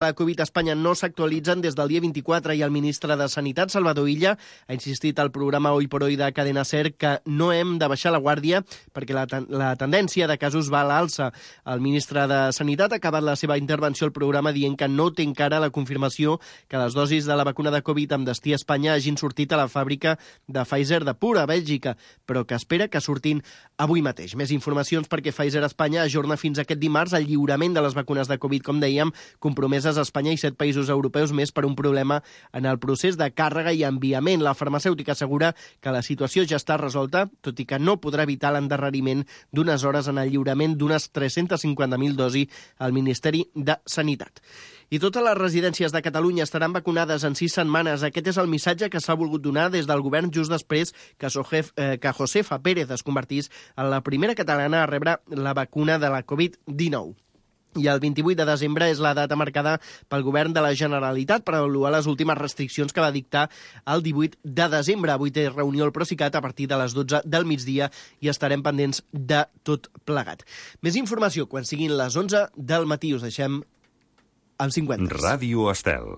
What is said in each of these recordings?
La Covid a Espanya no s'actualitzen des del dia 24 i el ministre de Sanitat, Salvador Illa, ha insistit al programa Hoy por Hoy de Cadena SER que no hem de baixar la guàrdia perquè la tendència de casos va a l'alça. El ministre de Sanitat ha acabat la seva intervenció al programa dient que no té encara la confirmació que les dosis de la vacuna de Covid amb destí a Espanya hagin sortit a la fàbrica de Pfizer de Pura, a Bèlgica, però que espera que surtin avui mateix. Més informacions perquè Pfizer Espanya ajorna fins aquest dimarts el lliurament de les vacunes de Covid, com dèiem, compromeses a Espanya i 7 països europeus més per un problema en el procés de càrrega i enviament. La farmacèutica assegura que la situació ja està resolta, tot i que no podrà evitar l'endarreriment d'unes hores en el lliurament d'unes 350.000 dosis al Ministeri de Sanitat. I totes les residències de Catalunya estaran vacunades en 6 setmanes. Aquest és el missatge que s'ha volgut donar des del govern just després que Josefa Pérez es convertís en la primera catalana a rebre la vacuna de la Covid-19. I el 28 de desembre és la data marcada pel govern de la Generalitat per avaluar les últimes restriccions que va dictar el 18 de desembre. Avui té reunió el Procicat a partir de les 12 del migdia i estarem pendents de tot plegat. Més informació quan siguin les 11 del matí. Us deixem amb 50. Ràdio Estel.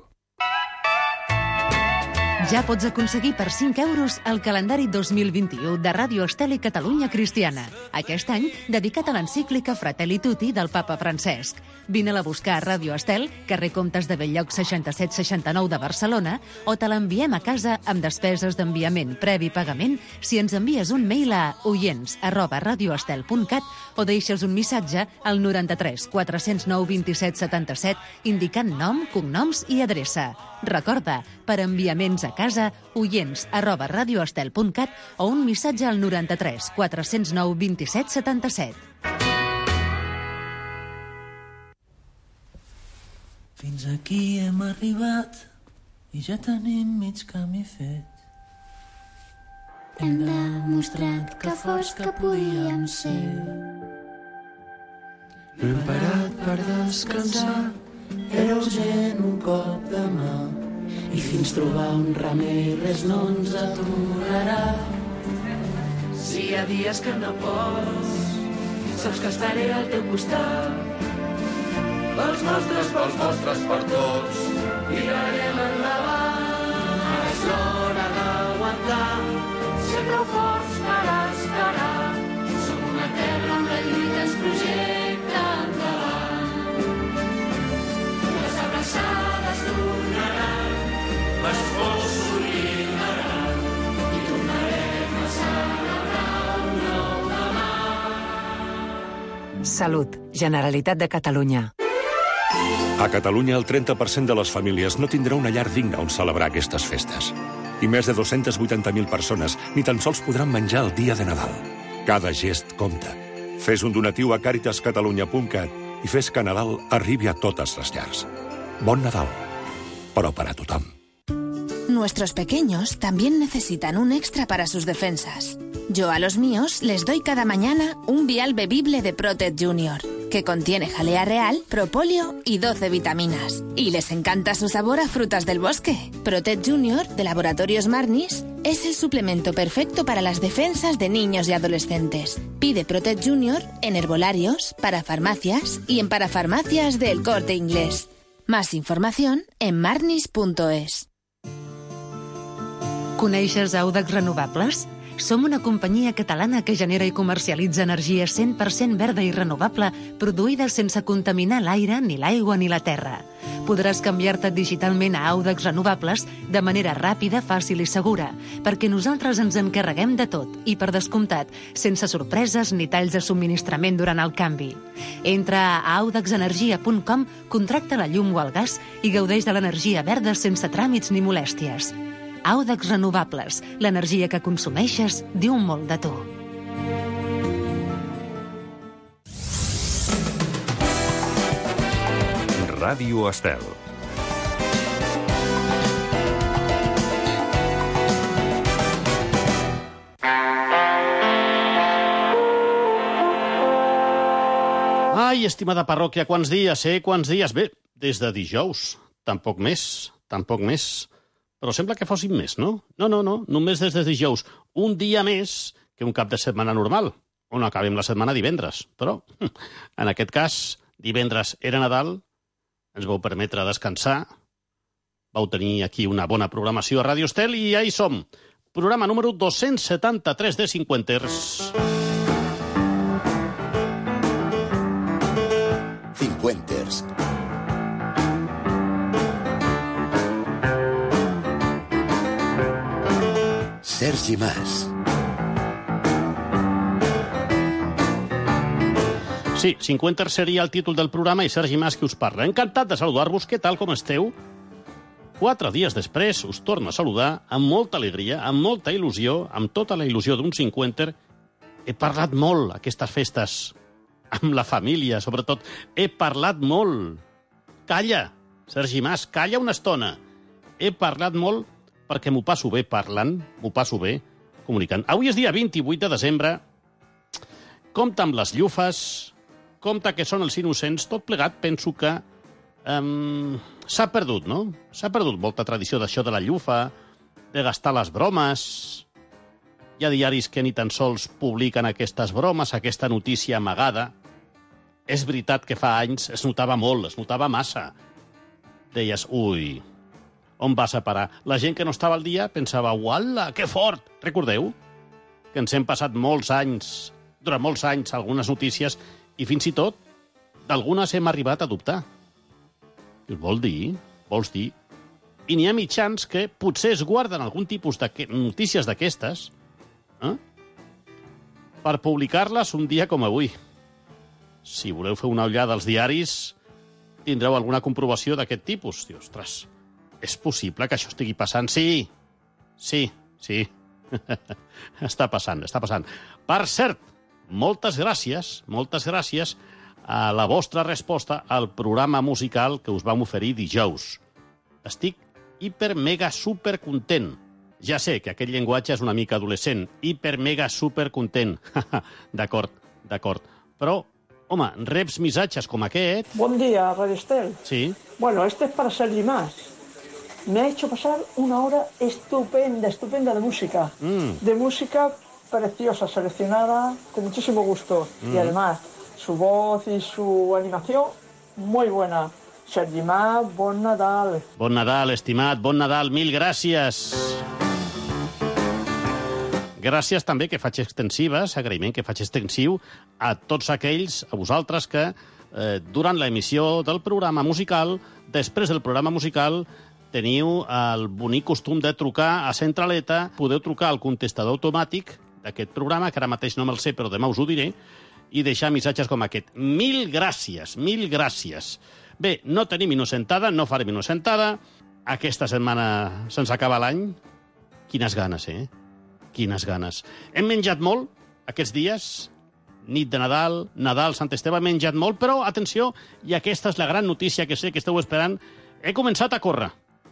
Ja pots aconseguir per 5 euros el calendari 2021 de Ràdio Estel i Catalunya Cristiana. Aquest any dedicat a l'encíclica Fratelli Tutti del papa Francesc. Vine-la a buscar a Ràdio Estel, carrer Comtes de Belllloc 6769 de Barcelona, o te l'enviem a casa amb despeses d'enviament previ pagament si ens envies un mail a oients@radioestel.cat o deixes un missatge al 93 409 27 77 indicant nom, cognoms i adreça. Recorda, per enviaments a casa, oients@radioestel.cat o un missatge al 93 409 27 77. Fins aquí hem arribat i ja tenim mig camí fet. Hem demostrat que forts que podíem ser. No hem parat per descansar, era urgent un cop de mà i fins trobar un remei res no ens aturarà. Si hi ha dies que no pots, saps que estaré al teu costat. Pels nostres, per tots, tirarem endavant. És l'hora d'aguantar, ser prou forts per esperar. Som una terra on la lluita ens projecta endavant. Les abraçades tornaran, l'esforç s'olidarà i tornarem a celebrar un nou demà. Salut, Generalitat de Catalunya. A Catalunya, el 30% de les famílies no tindrà una llar digna on celebrar aquestes festes. I més de 280.000 persones ni tan sols podran menjar el dia de Nadal. Cada gest compta. Fes un donatiu a caritascatalunya.cat i fes que Nadal arribi a totes les llars. Bon Nadal, però per a tothom. Nuestros pequeños también necesitan un extra para sus defensas. Yo a los míos les doy cada mañana un vial bebible de Protect Junior, que contiene jalea real, propóleo y 12 vitaminas. Y les encanta su sabor a frutas del bosque. Protect Junior, de Laboratorios Marnis, es el suplemento perfecto para las defensas de niños y adolescentes. Pide Protect Junior en herbolarios, parafarmacias y en parafarmacias del Corte Inglés. Más información en marnis.es. Coneixes Audax Renovables? Som una companyia catalana que genera i comercialitza energia 100% verda i renovable, produïda sense contaminar l'aire, ni l'aigua ni la terra. Podràs canviar-te digitalment a Audax Renovables de manera ràpida, fàcil i segura, perquè nosaltres ens encarreguem de tot i, per descomptat, sense sorpreses ni talls de subministrament durant el canvi. Entra a audaxenergia.com, contracta la llum o el gas i gaudeix de l'energia verda sense tràmits ni molèsties. Audax Renovables, l'energia que consumeixes diu molt de tu. Ràdio Estel. Ai, estimada parròquia, quants dies, quants dies? Bé, des de dijous. Tampoc més. Però sembla que fossin més, no? No, només des de dijous. Un dia més que un cap de setmana normal, on acabem la setmana divendres. Però, en aquest cas, divendres era Nadal ens vau permetre descansar, vau tenir aquí una bona programació a Ràdio Estel i ja hi som. Programa número 273 de Cinquenters. Cinquenters. Sergi Mas. Sí, Cinquenters seria el títol del programa i Sergi Mas qui us parla. Encantat de saludar-vos. Què tal, com esteu? 4 dies després us torno a saludar amb molta alegria, amb molta il·lusió, amb tota la il·lusió d'un cinquenter. He parlat molt aquestes festes, amb la família, sobretot. He parlat molt. Calla, Sergi Mas, calla una estona. He parlat molt perquè m'ho passo bé parlant, m'ho passo bé comunicant. Avui és dia 28 de desembre. Compte amb les llufes, compte que són els innocents, tot plegat penso que s'ha perdut, no? S'ha perdut molta tradició d'això de la llufa, de gastar les bromes. Hi ha diaris que ni tan sols publiquen aquestes bromes, aquesta notícia amagada. És veritat que fa anys es notava molt, es notava massa. Deies, ui, on vas a parar? La gent que no estava al dia pensava, uala, que fort! Recordeu que ens hem passat molts anys, durant molts anys, algunes notícies, i fins i tot d'algunes hem arribat a dubtar. I vols dir? I n'hi ha mitjans que potser es guarden algun tipus de notícies d'aquestes per publicar-les un dia com avui. Si voleu fer una ullada als diaris, tindreu alguna comprovació d'aquest tipus. Dius, ostres, és possible que això estigui passant? Sí. Està passant. Per cert, moltes gràcies a la vostra resposta al programa musical que us vam oferir dijous. Estic hiper, mega, super content. Ja sé que aquest llenguatge és una mica adolescent. Hiper, mega, super content. D'acord. Però, home, reps missatges com aquest... Buen día, Radio Estel. Sí. Bueno, este es para Sergi Mas. Me ha hecho pasar una hora estupenda de música. De música preciosa, seleccionada con muchísimo gusto. Y además, su voz y su animación, muy buena. Sergi Mas, bon Nadal. Bon Nadal, estimat, bon Nadal, mil gràcies. Gràcies també que faig extensives, agraïment que faig extensiu a tots aquells, a vosaltres, que durant l'emissió del programa musical, després del programa musical, teniu el bonic costum de trucar a Centraleta, podeu trucar al contestador automàtic d'aquest programa, que ara mateix no me'l sé, però demà us ho diré, i deixar missatges com aquest. Mil gràcies. Bé, no tenim innocentada, no farem innocentada. Aquesta setmana se'ns acaba l'any. Quines ganes, Quines ganes. Hem menjat molt aquests dies, nit de Nadal, Sant Esteve, hem menjat molt, però, atenció, i aquesta és la gran notícia que sé que esteu esperant, he començat a córrer,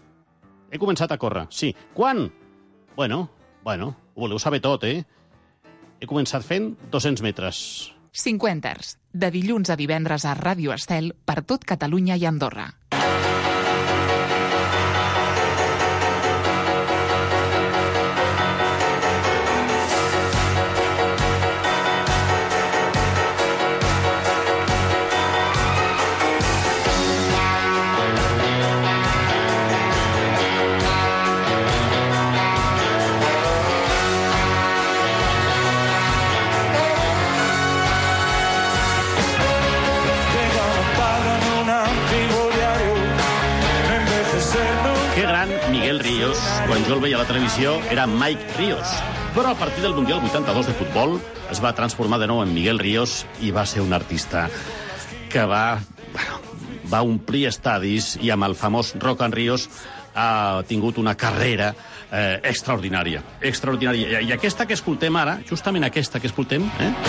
sí. Quan? Bueno, ho voleu saber tot, He començat fent 200 metres. Cinquenters, de dilluns a divendres a Ràdio Estel per tot Catalunya i Andorra. Quan jo el veia a la televisió era Mike Ríos, però a partir del Mundial 82 de futbol es va transformar de nou en Miguel Ríos i va ser un artista que va omplir estadis i amb el famós Rock and Ríos ha tingut una carrera extraordinària. I aquesta que escoltem ara, justament aquesta que escoltem...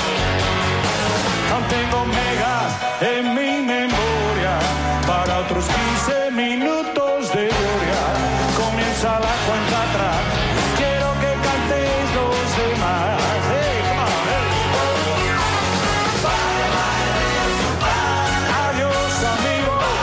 Aún tengo megas en mi memoria para otros 15 minutos de gloria. Comienza la cuenta atrás. Quiero que cantéis los demás. Hey, come on, hey. Adiós, amigos.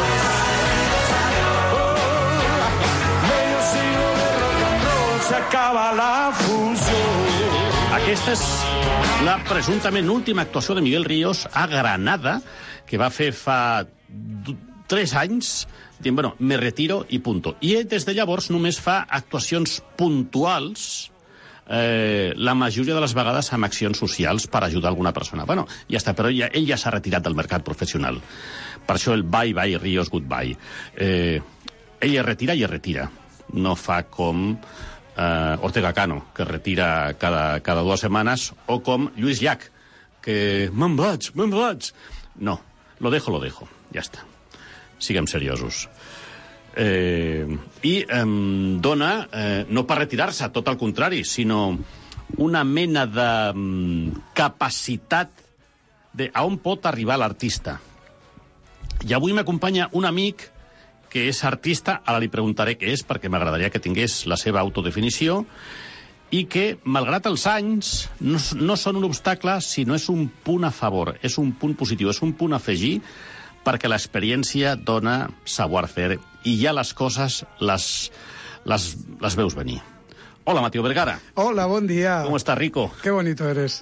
Medio siglo de rock and roll, se acaba la función. Aquesta és la presumptament última actuació de Miguel Ríos a Granada, que va fer fa 3 anys dient, bueno, me retiro i punto. I ell des de llavors només fa actuacions puntuals, la majoria de les vegades amb accions socials per ajudar alguna persona. Bueno, ja està, però ell ja s'ha retirat del mercat professional. Per això el bye bye Ríos goodbye. Ell es retira i es retira. No fa com Ortega Cano, que es retira cada 2 setmanes, o com Lluís Llach, que me'n vaig. No, lo dejo, ja està. Siguem seriosos. I dona, no per retirar-se, tot al contrari, sinó una mena de capacitat de a on pot arribar l'artista. I avui m'acompanya un amic que és artista, ara li preguntaré què és, perquè m'agradaria que tingués la seva autodefinició, i que, malgrat els anys, no són un obstacle, sinó és un punt a favor, és un punt positiu, és un punt a afegir, perquè l'experiència dona savoir-faire i ja les coses les veus venir. Hola, Mateo Vergara. Hola, buen día. ¿Cómo estás, Rico? Qué bonito eres.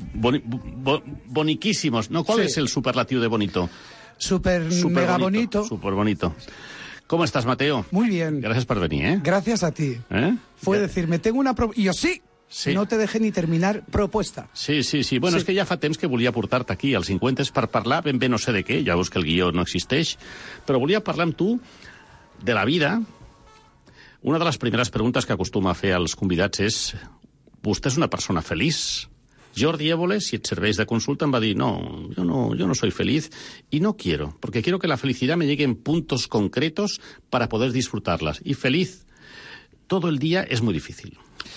Boniquísimos. ¿No? ¿Cuál es el superlativo de bonito? Super mega bonito. Super bonito. ¿Cómo estás, Mateo? Muy bien. Gracias por venir, ¿eh? Gracias a ti. Fue decirme, tengo una propuesta. Y yo sí. No te dejé ni terminar propuesta. Sí. Bueno, és que ja fa temps que volia portar-te aquí als 50 per parlar ben bé no sé de què, ja veus que el guió no existeix, però volia parlar amb tu de la vida. Una de les primeres preguntes que acostuma a fer als convidats és: vostè és una persona feliç? Jordi Évole, si et serveix de consulta, em va dir: no, yo no soy feliz y no quiero, porque quiero que la felicidad me llegue en puntos concretos para poder disfrutarlas. Y feliz todo el día es muy difícil.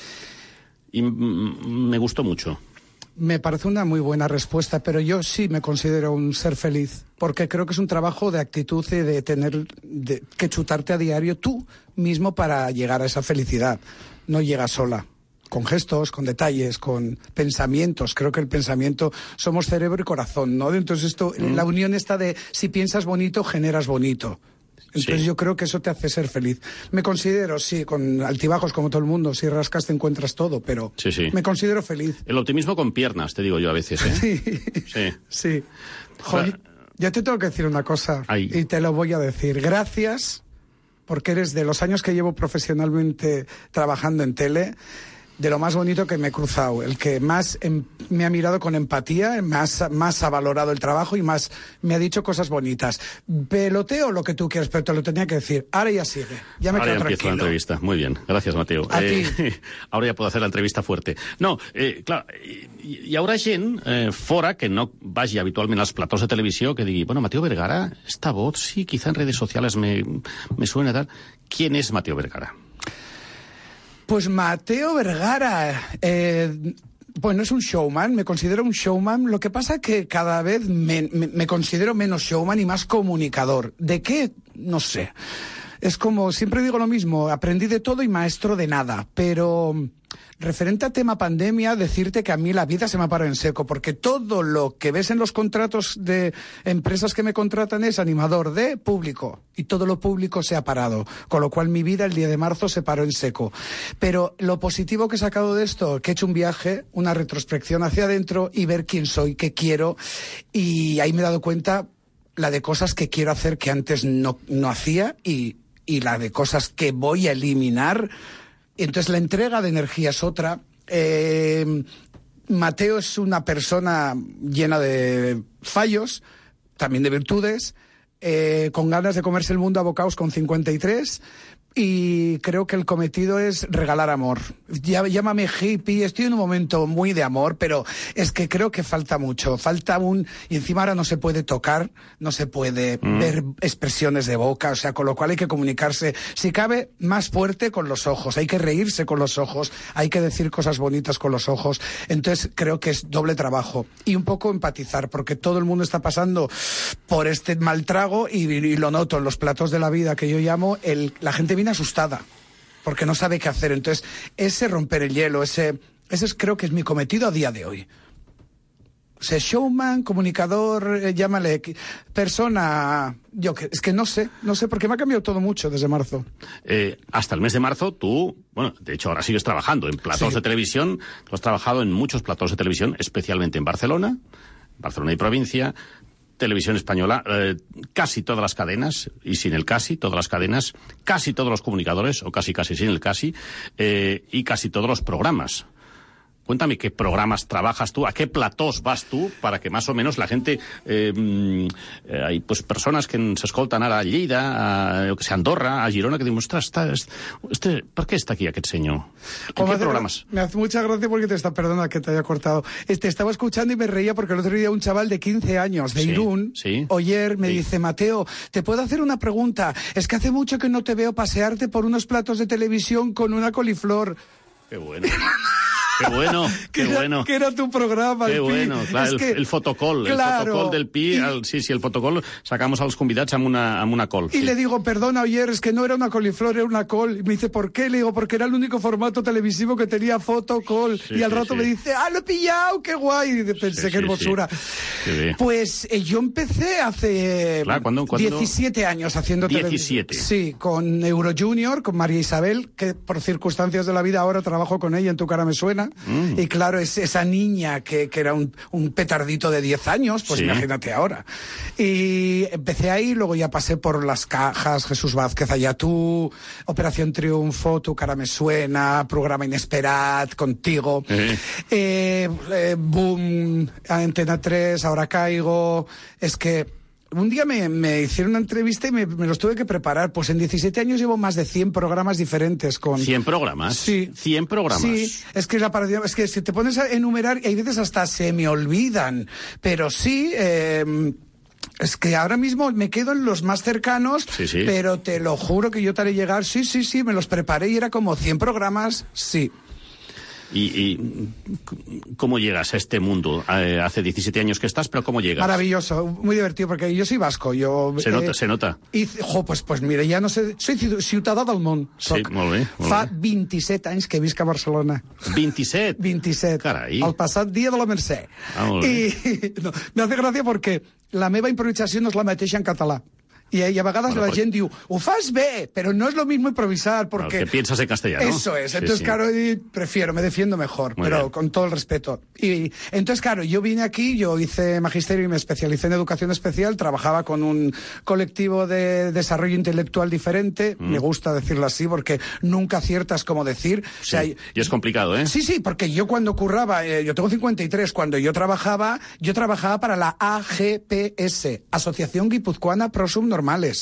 Y me gustó mucho. Me parece una muy buena respuesta, pero yo sí me considero un ser feliz, porque creo que es un trabajo de actitud y de tener que chutarte a diario tú mismo para llegar a esa felicidad. No llega sola. Con gestos, con detalles, con pensamientos. Creo que el pensamiento, somos cerebro y corazón, ¿no? Entonces la unión está de si piensas bonito, generas bonito. Entonces yo creo que eso te hace ser feliz. Me considero, sí, con altibajos como todo el mundo, si rascas te encuentras todo, pero me considero feliz. El optimismo con piernas, te digo yo a veces, ¿eh? Sí. Joder, ya te tengo que decir una cosa, y te lo voy a decir. Gracias, porque eres de los años que llevo profesionalmente trabajando en tele, de lo más bonito que me he cruzado, el que más me ha mirado con empatía, más ha valorado el trabajo y más me ha dicho cosas bonitas. Peloteo lo que tú quieras, pero te lo tenía que decir. Ahora ya sigue, ya me quedo tranquilo. Ahora empiezo la entrevista, muy bien, gracias, Mateo. A ti. Ahora ya puedo hacer la entrevista fuerte. No, clar, hi haurà gent fora que no vagi habitualment als platós de televisió que digui, bueno, Mateo Vergara, esta voz, sí, quizá en redes sociales me suena tal. ¿Quién es Mateo Vergara? Pues Mateo Vergara, bueno, es un showman, me considero un showman, lo que pasa que cada vez me considero menos showman y más comunicador. ¿De qué? No sé. Es como, siempre digo lo mismo, aprendí de todo y maestro de nada, pero referente a tema pandemia, decirte que a mí la vida se me ha parado en seco, porque todo lo que ves en los contratos de empresas que me contratan es animador de público, y todo lo público se ha parado, con lo cual mi vida el día de marzo se paró en seco. Pero lo positivo que he sacado de esto, que he hecho un viaje, una retrospección hacia adentro y ver quién soy, qué quiero, y ahí me he dado cuenta la de cosas que quiero hacer que antes no hacía y la de cosas que voy a eliminar. Entonces la entrega de energía es otra. Mateo es una persona llena de fallos, también de virtudes, con ganas de comerse el mundo a bocados con 53, y creo que el cometido es regalar amor. Llámame hippie, estoy en un momento muy de amor, pero es que creo que falta mucho. Y encima ahora no se puede tocar, no se puede ver expresiones de boca, o sea, con lo cual hay que comunicarse, si cabe, más fuerte con los ojos. Hay que reírse con los ojos, hay que decir cosas bonitas con los ojos. Entonces creo que es doble trabajo. Y un poco empatizar, porque todo el mundo está pasando por este mal trago y lo noto en los platos de la vida que yo llamo, la gente viene asustada porque no sabe qué hacer. Entonces ese romper el hielo, ese creo que es mi cometido a día de hoy. O sea, showman, comunicador, llámale persona, es que no sé porque me ha cambiado todo mucho desde marzo. Hasta el mes de marzo tú, bueno, de hecho ahora sigues trabajando en platós de televisión, tú has trabajado en muchos platós de televisión, especialmente en Barcelona y provincia. Televisión Española, casi todas las cadenas, y sin el casi, todas las cadenas, casi todos los comunicadores, o casi sin el casi, y casi todos los programas. Cuéntame qué programas trabajas tú, a qué platós vas tú, para que más o menos la gente... hay pues persones que ens escolten ara a Lleida, a Andorra, a Girona, que diuen, ostras, ¿por qué está aquí aquest senyor? ¿Qué programas? Me hace mucha gracia porque perdona que te haya cortado. Estaba escuchando y me reía porque el otro día un chaval de 15 años de Irún, Oyer, me dice, Mateo, ¿te puedo hacer una pregunta? Es que hace mucho que no te veo pasearte por unos platos de televisión con una coliflor. Qué bueno. Qué bueno, qué bueno. Que era tu programa, Qué el Pi. bueno, clar, es que, el fotocol, claro, el fotocol del Pi, el fotocol, sacamos als convidats amb una col. Y le digo, perdona, Oyer, es que no era una coliflor, era una col. Y me dice, ¿por qué? Le digo, porque era el único formato televisivo que tenía fotocol. Y al rato me dice, lo he pillado, qué guay. Y pensé, qué hermosura. Pues yo empecé hace 17 años haciendo televisión. 17. Sí, con Euro Junior, con María Isabel, que por circunstancias de la vida ahora trabajo con ella, En tu cara me suena. Y claro, es esa niña que era un petardito de 10 años, pues imagínate ahora. Y empecé ahí, luego ya pasé por Las Cajas, Jesús Vázquez, Allá tú, Operación Triunfo, Tu cara me suena, Programa Inesperat, Contigo, Boom, Antena 3, Ahora caigo. Es que un día me hicieron una entrevista y me los tuve que preparar. Pues en 17 años llevo más de 100 programas diferentes. ¿100 programas? Sí. 100 programas. Sí, es que si te pones a enumerar, hay veces hasta se me olvidan. Pero sí, es que ahora mismo me quedo en los más cercanos, pero te lo juro que yo te haré llegar. Sí, me los preparé y era como 100 programas, sí. ¿Y cómo llegas a este mundo? Hace 17 años que estás, pero ¿cómo llegas? Maravilloso, muy divertido, porque yo soy vasco. Se nota. Y, pues mire, ya no sé, soy ciutadà del món. Sí, molt bé. Fa 27 anys que visc a Barcelona. 27? 27. Carai. El passat dia de la Mercè. Molt bé. No, me hace gràcia perquè la meva improvisació no és la mateixa en català. Y a vegades la gent diu, ho fas bé, pero no es lo mismo improvisar, porque... que piensas en castellano. Eso es, entonces claro, me defiendo mejor, muy pero bien. Con todo el respeto. Y entonces claro, yo vine aquí, yo hice magisterio y me especialicé en educación especial, trabajaba con un colectivo de desarrollo intelectual diferente, me gusta decirlo así, porque nunca aciertas cómo decir. Sí, o sea, y es complicado, ¿eh? Sí, porque yo cuando curraba, yo tengo 53, cuando yo trabajaba para la AGPS, Asociación Guipuzcoana Pro Subnormales.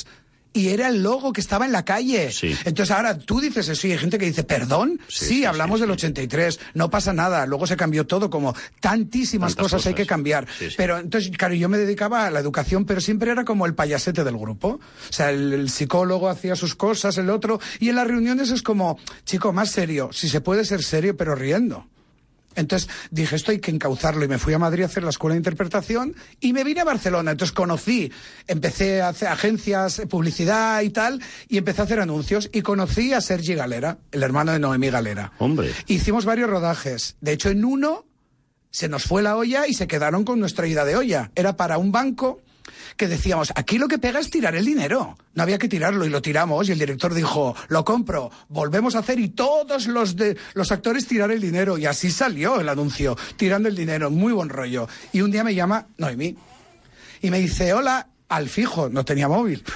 Y era el logo que estaba en la calle. Sí. Entonces ahora tú dices eso y hay gente que dice, ¿perdón? Sí, hablamos del 83, no pasa nada. Luego se cambió todo, como tantas cosas hay que cambiar. Sí. Pero entonces, claro, yo me dedicaba a la educación, pero siempre era como el payasete del grupo. O sea, el psicólogo hacía sus cosas, el otro. Y en las reuniones es como, chico, más serio. Si se puede ser serio, pero riendo. Entonces dije, esto hay que encauzarlo, y me fui a Madrid a hacer la escuela de interpretación y me vine a Barcelona. Entonces empecé a hacer agencias, publicidad y tal, y empecé a hacer anuncios y conocí a Sergi Galera, el hermano de Noemí Galera. Hombre. Hicimos varios rodajes. De hecho, en uno se nos fue la olla y se quedaron con nuestra ida de olla. Era para un banco que decíamos, aquí lo que pega es tirar el dinero. No había que tirarlo y lo tiramos y el director dijo, lo compro, volvemos a hacer, y todos los actores tirar el dinero, y así salió el anuncio, tirando el dinero, muy buen rollo. Y un día me llama Noemí y me dice, hola, al fijo, no tenía móvil.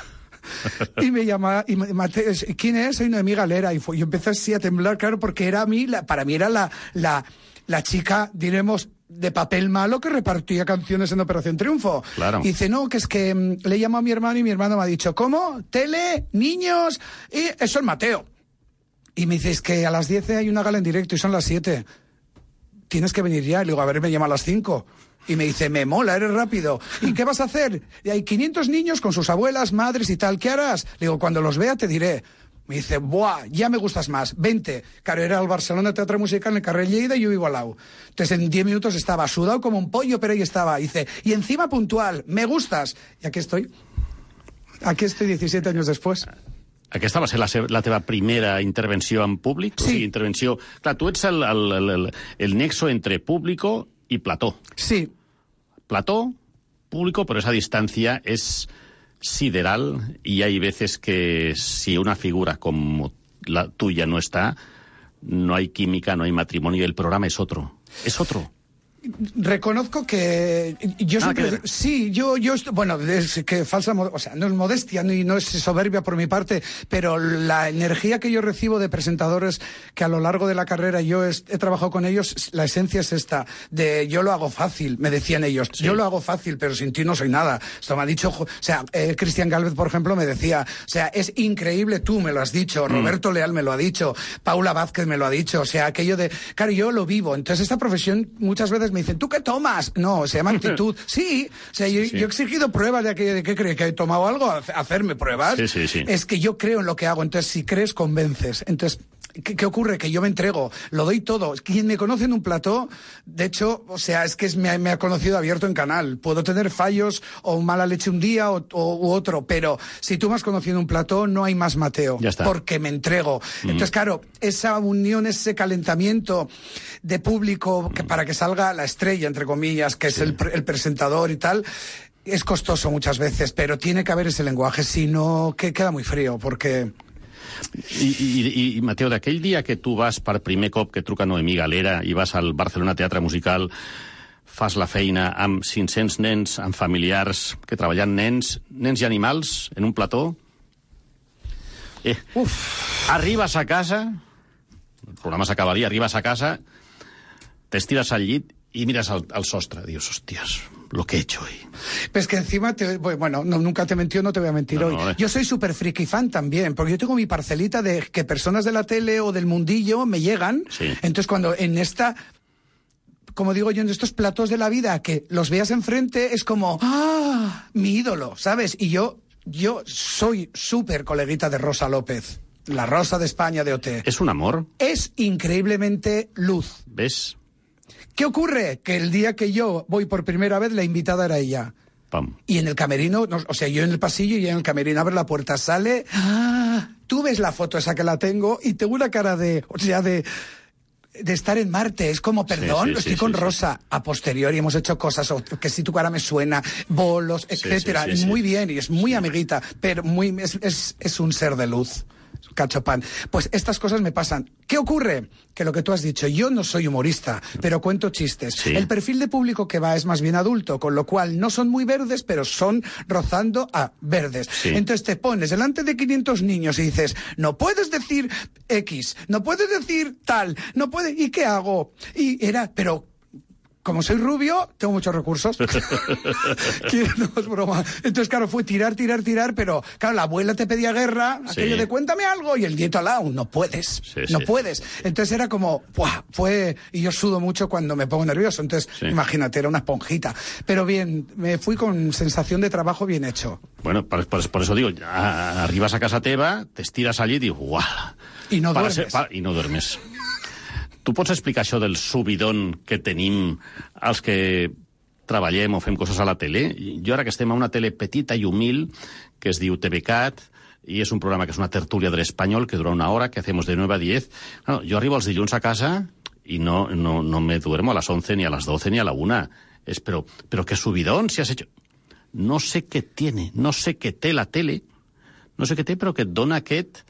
Y me llama, ¿quién es? Soy Noemí Galera. Y yo empecé así a temblar, claro, porque para mí era la chica, diremos, de papel malo que repartía canciones en Operación Triunfo. Claro. Y dice, no, que es que le llamo a mi hermano y mi hermano me ha dicho, ¿cómo? ¿Tele? ¿Niños? Y eso es Mateo. Y me dice, es que a las 10 hay una gala en directo y son las 7. Tienes que venir ya. Y le digo, a ver, me llama a las 5. Y me dice, me mola, eres rápido. ¿Y qué vas a hacer? Y hay 500 niños con sus abuelas, madres y tal. ¿Qué harás? Le digo, cuando los vea te diré. Me dice, ¡buah! Ya me gustas más. 20. Claro, era el Barcelona Teatro Musical en el carrer Lleida y yo vivo al lado. Entonces en 10 minutos estaba sudado como un pollo, pero ahí estaba. Dice, y encima puntual, me gustas. Y aquí estoy. Aquí estoy 17 años después. Aquesta va ser la teva primera intervenció en públic? Sí. O sigui, intervenció... Clar, tu ets el nexo entre público y plató. Sí. Plató, público, pero esa distancia es sideral, y hay veces que si una figura como la tuya no está, no hay química, no hay matrimonio, y el programa es otro. Es otro. Reconozco que yo siempre... Sí, yo bueno, es que falsa... O sea, no es modestia, ni no es soberbia por mi parte, pero la energía que yo recibo de presentadores que a lo largo de la carrera yo he trabajado con ellos, la esencia es esta, de yo lo hago fácil, me decían ellos, yo lo hago fácil, pero sin ti no soy nada. Esto me ha dicho... O sea, Cristian Gálvez, por ejemplo, me decía, o sea, es increíble, tú me lo has dicho, Roberto Leal me lo ha dicho, Paula Vázquez me lo ha dicho, o sea, aquello de... Claro, yo lo vivo, entonces esta profesión muchas veces me dicen, ¿tú qué tomas? No, se llama actitud. Sí, o sea, yo he exigido pruebas de qué crees, que he tomado algo, hacerme pruebas. Sí. Es que yo creo en lo que hago, entonces si crees, convences. Entonces, ¿qué ocurre? Que yo me entrego, lo doy todo. Quien me conoce en un plató, de hecho, o sea, es que me ha conocido abierto en canal. Puedo tener fallos o mala leche un día u otro, pero si tú me has conocido en un plató, no hay más Mateo. Ya está. Porque me entrego. Entonces, claro, esa unión, ese calentamiento de público para que salga la estrella, entre comillas, que es el presentador y tal, es costoso muchas veces, pero tiene que haber ese lenguaje, si no, que queda muy frío, porque... I Mateo, d'aquell dia que tu vas per primer cop que truca Noemí Galera i vas al Barcelona Teatre Musical, fas la feina amb 500 nens, amb familiars que treballen nens i animals en un plató, arribes a casa, el programa s'acabaria, arribes a casa, t'estires al llit y miras al sostre, dius, hostias, lo que he hecho hoy. Pues que encima, bueno, nunca te mentió, no te voy a mentir hoy. Yo soy súper friki fan también, porque yo tengo mi parcelita de que personas de la tele o del mundillo me llegan. Sí. Entonces, cuando en esta... Como digo yo, en estos platos de la vida, que los veas enfrente, es como, ¡ah! Mi ídolo, ¿sabes? Y yo soy súper coleguita de Rosa López, la Rosa de España de OT. ¿Es un amor? Es increíblemente luz. ¿Ves? ¿Qué ocurre? Que el día que yo voy por primera vez, la invitada era ella. Pam. Y en el camerino, o sea, yo en el pasillo y en el camerino abre la puerta, sale... ¡Ah! Tú ves la foto esa que la tengo y tengo una cara de estar en Marte. Es como, perdón, estoy con Rosa. A posteriori hemos hecho cosas, que si tu cara me suena, bolos, etcétera. Muy bien, y es muy amiguita, pero es un ser de luz. Cachopán. Pues estas cosas me pasan. ¿Qué ocurre? Que lo que tú has dicho, yo no soy humorista, pero cuento chistes. Sí. El perfil de público que va es más bien adulto, con lo cual no son muy verdes, pero son rozando a verdes. Sí. Entonces te pones delante de 500 niños y dices, no puedes decir X, no puedes decir tal, no puedes... ¿Y qué hago? Pero... Como soy rubio, tengo muchos recursos. No es broma. Entonces, claro, fue tirar, pero, claro, la abuela te pedía guerra, aquello de cuéntame algo, y el nieto al lado, no puedes, no puedes. Entonces era como, ¡buah! Y yo sudo mucho cuando me pongo nervioso, entonces, imagínate, era una esponjita. Pero bien, me fui con sensación de trabajo bien hecho. Bueno, por eso digo, arribas a casa teva, te estiras allí y dius, ¡guau! I no duermes. I no duermes. Tu pots explicar això del subidón que tenim els que treballem o fem coses a la tele? Jo ara que estem a una tele petita i humil, que es diu TVCAT, i és un programa que és una tertúlia de l'Espanyol, que dura una hora, que hacemos de 9 a 10. Bueno, jo arribo els dilluns a casa y no me duermo a las 11, ni a las 12, ni a la 1. Pero qué subidón si has hecho... No sé què tiene, no sé què té la tele, no sé què té, però que et dona aquest...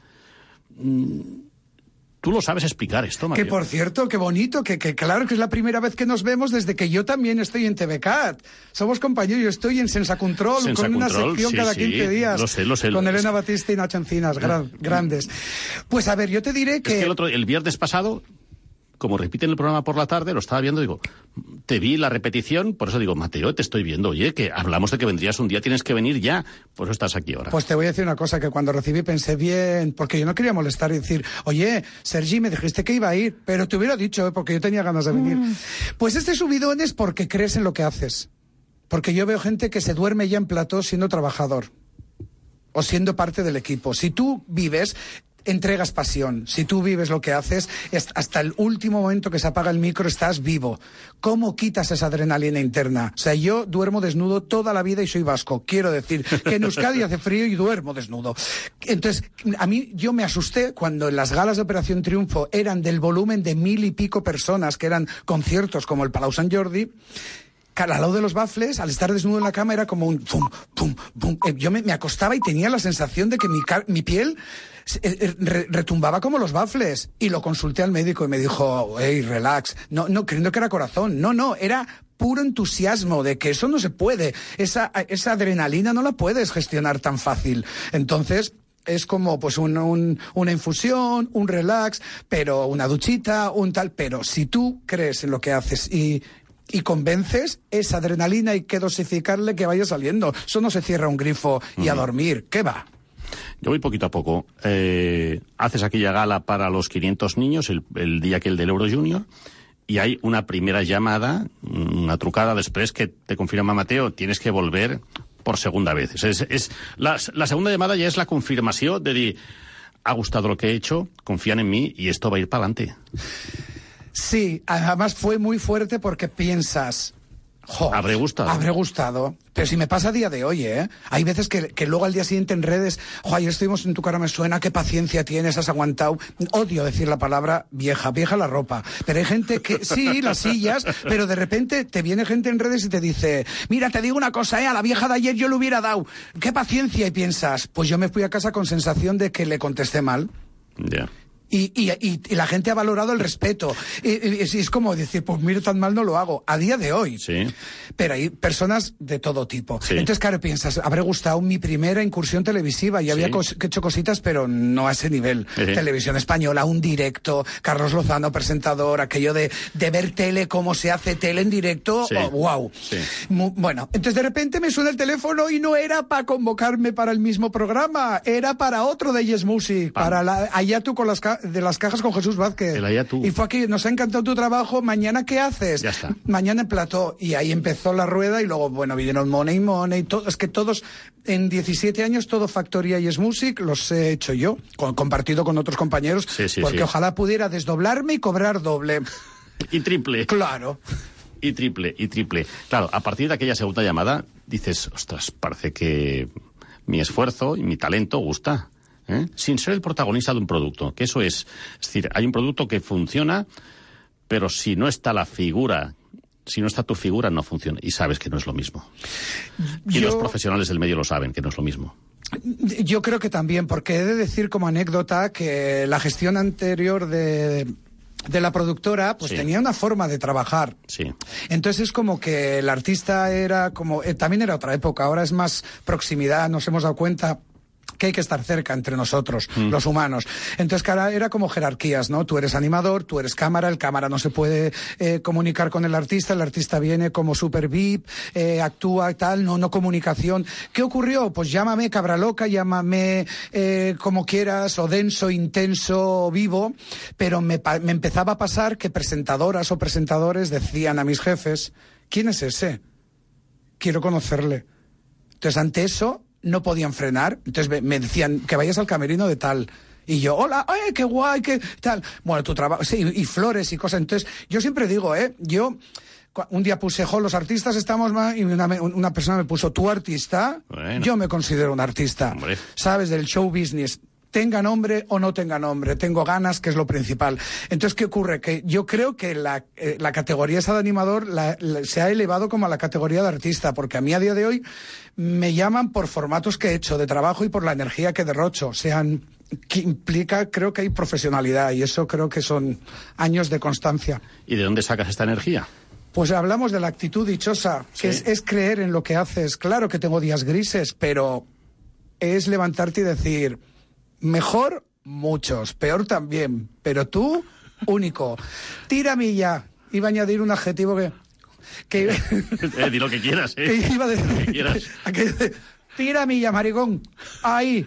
Tú lo sabes explicar esto, Mateo. Que, por cierto, qué bonito, que claro que es la primera vez que nos vemos desde que yo también estoy en TVCAT. Somos compañeros, yo estoy en Sensa Control, con una sección cada 15 días. Lo sé. Con Elena Batista y Nacho Encinas, grandes. Pues a ver, yo te diré que... Es que el viernes pasado, como repiten el programa por la tarde, lo estaba viendo, digo, te vi la repetición, por eso digo, Mateo, te estoy viendo, oye, que hablamos de que vendrías un día, tienes que venir ya, por eso estás aquí ahora. Pues te voy a decir una cosa, que cuando recibí pensé bien, porque yo no quería molestar y decir, oye, Sergi, me dijiste que iba a ir, pero te hubiera dicho, porque yo tenía ganas de venir. Pues este subidón es porque crees en lo que haces. Porque yo veo gente que se duerme ya en plató siendo trabajador o siendo parte del equipo. Si tú vives... entregas pasión. Si tú vives lo que haces, hasta el último momento que se apaga el micro estás vivo. ¿Cómo quitas esa adrenalina interna? O sea, yo duermo desnudo toda la vida y soy vasco. Quiero decir que en Euskadi hace frío y duermo desnudo. Entonces, yo me asusté cuando en las galas de Operación Triunfo eran del volumen de 1000 y pico personas, que eran conciertos como el Palau Sant Jordi. Al lado de los bafles, al estar desnudo en la cama, era como un pum, pum, pum. Yo me acostaba y tenía la sensación de que mi piel retumbaba como los bafles. Y lo consulté al médico y me dijo, hey, relax. No, creyendo que era corazón. No, era puro entusiasmo de que eso no se puede. Esa adrenalina no la puedes gestionar tan fácil. Entonces, es como pues una infusión, un relax, pero una duchita, un tal. Pero si tú crees en lo que haces y convences, esa adrenalina hay que dosificarle que vaya saliendo. Eso no se cierra un grifo y a dormir. ¿Qué va? Yo voy poquito a poco. Haces aquella gala para los 500 niños, el día que el del Euro Junior, y hay una primera llamada, una trucada després que te confirma Mateo, tienes que volver por segunda vez. La segunda llamada ya es la confirmación de dir, ha gustado lo que he hecho, confían en mí y esto va a ir para adelante. Sí, además fue muy fuerte porque piensas, habré gustado. Pero si me pasa a día de hoy, hay veces que luego al día siguiente en redes, ayer estuvimos en Tu cara me suena, qué paciencia tienes, has aguantado. Odio decir la palabra vieja la ropa. Pero hay gente que, sí, las sillas, pero de repente te viene gente en redes y te dice, mira, te digo una cosa, a la vieja de ayer yo le hubiera dado. Qué paciencia. Y piensas, pues yo me fui a casa con sensación de que le contesté mal. Ya. Y la gente ha valorado el respeto. Y es como decir, pues mira, tan mal no lo hago. A día de hoy. Sí. Pero hay personas de todo tipo. Sí. Entonces, claro, piensas, habré gustado mi primera incursión televisiva. Y había hecho cositas, pero no a ese nivel. Televisión española, un directo, Carlos Lozano, presentador, aquello de ver tele, cómo se hace tele en directo. Sí. Wow. Sí. Bueno, entonces de repente me suena el teléfono y no era para convocarme para el mismo programa, era para otro de Yes Music, para Allá tú con de las cajas con Jesús Vázquez. El Allá tú. Y fue aquí, nos ha encantado tu trabajo, mañana ¿qué haces? Ya está. Mañana en plató. Y ahí empezó la rueda y luego, bueno, vinieron Money, todo. Es que todos, en 17 años, todo Factoría Yes Music los he hecho yo, compartido con otros compañeros, porque ojalá pudiera desdoblarme y cobrar doble. Y triple. Claro. Y triple. Claro, a partir de aquella segunda llamada, dices, ostras, parece que mi esfuerzo y mi talento gusta. Sin ser el protagonista de un producto, que eso es decir, hay un producto que funciona, pero si no está la figura, si no está tu figura, no funciona, y sabes que no es lo mismo. Y los profesionales del medio lo saben, que no es lo mismo. Yo creo que también, porque he de decir como anécdota que la gestión anterior de la productora, pues tenía una forma de trabajar. Sí. Entonces es como que el artista era como, también era otra época, ahora es más proximidad, nos hemos dado cuenta que hay que estar cerca entre nosotros, los humanos. Entonces, cara, era como jerarquías, ¿no? Tú eres animador, tú eres cámara, el cámara no se puede comunicar con el artista viene como super VIP, actúa tal, no comunicación. ¿Qué ocurrió? Pues llámame cabra loca, llámame como quieras, o denso, intenso, vivo, pero me empezaba a pasar que presentadoras o presentadores decían a mis jefes, ¿quién es ese? Quiero conocerle. Entonces, ante eso, no podían frenar, entonces me decían que vayas al camerino de tal, y yo, hola, qué guay, qué tal, bueno, tu trabajo, sí, y flores y cosas. Entonces yo siempre digo, yo un día puse, los artistas estamos más, y una persona me puso, ¿tú artista? Bueno. Yo me considero un artista. Hombre. ¿Sabes? Del show business. Tenga nombre o no tenga nombre, tengo ganas, que es lo principal. Entonces, ¿qué ocurre? Que yo creo que la categoría esa de animador se ha elevado como a la categoría de artista, porque a mí a día de hoy me llaman por formatos que he hecho de trabajo y por la energía que derrocho. Que implica, creo que hay profesionalidad, y eso creo que son años de constancia. ¿Y de dónde sacas esta energía? Pues hablamos de la actitud dichosa, que es creer en lo que haces. Claro que tengo días grises, pero es levantarte y decir, mejor muchos, peor también, pero tú, único. Tírame ya. Iba a añadir un adjetivo que di lo que quieras, que iba a decir, lo que quieras. Tírame ya, maricón. Ahí,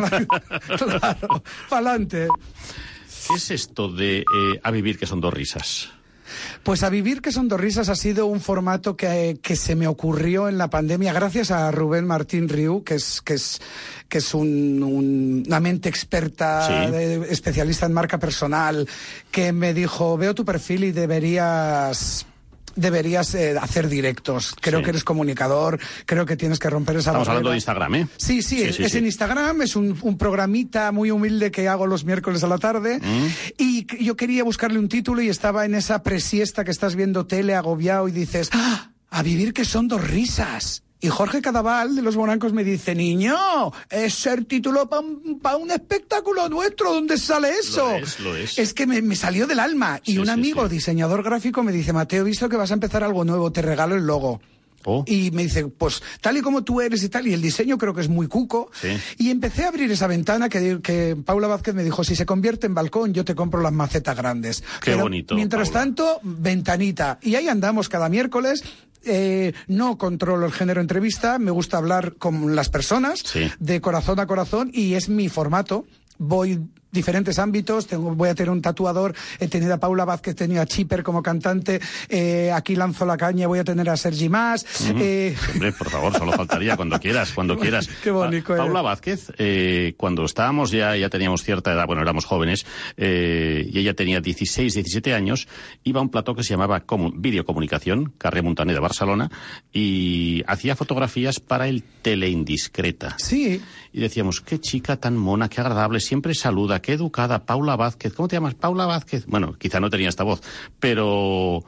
claro, pa'lante. ¿Qué es esto de A vivir que son dos risas? Pues A vivir que son dos risas ha sido un formato que se me ocurrió en la pandemia gracias a Rubén Martín Riu, que es una mente experta, especialista en marca personal, que me dijo, veo tu perfil y deberías hacer directos. Creo que eres comunicador, creo que tienes que romper esa barrera. Estamos hablando de Instagram, ¿eh? Sí, es en Instagram, es un programita muy humilde que hago los miércoles a la tarde, y yo quería buscarle un título y estaba en esa presiesta que estás viendo tele agobiado y dices, ¡ah! A vivir que son dos risas. Y Jorge Cadaval de Los Bonancos me dice, niño, es el título para un espectáculo nuestro, ¿dónde sale eso? Lo es. Es que me salió del alma. Y un amigo, diseñador gráfico, me dice, Mateo, he visto que vas a empezar algo nuevo, te regalo el logo. Y me dice, pues tal y como tú eres y tal, y el diseño creo que es muy cuco. Y empecé a abrir esa ventana que Paula Vázquez me dijo, si se convierte en balcón, yo te compro las macetas grandes. Qué bonito, Mientras Paula. tanto, ventanita. Y ahí andamos cada miércoles. No controlo el género entrevista, me gusta hablar con las personas, de corazón a corazón, y es mi formato. Voy diferentes ámbitos, voy a tener un tatuador, he tenido a Paula Vázquez, he tenido a Chipper como cantante, aquí lanzo la caña, voy a tener a Sergi Mas. Hombre, por favor, solo faltaría, cuando quieras. Qué bonito. Paula Vázquez, cuando estábamos ya teníamos cierta edad, bueno, éramos jóvenes, y ella tenía 16, 17 años, iba a un plató que se llamaba Videocomunicación, Carrer Montaner de Barcelona, y hacía fotografías para el Teleindiscreta. Sí. Y decíamos, qué chica tan mona, qué agradable, siempre saluda, qué educada, Paula Vázquez. ¿Cómo te llamas? Paula Vázquez. Bueno, quizá no tenía esta voz, pero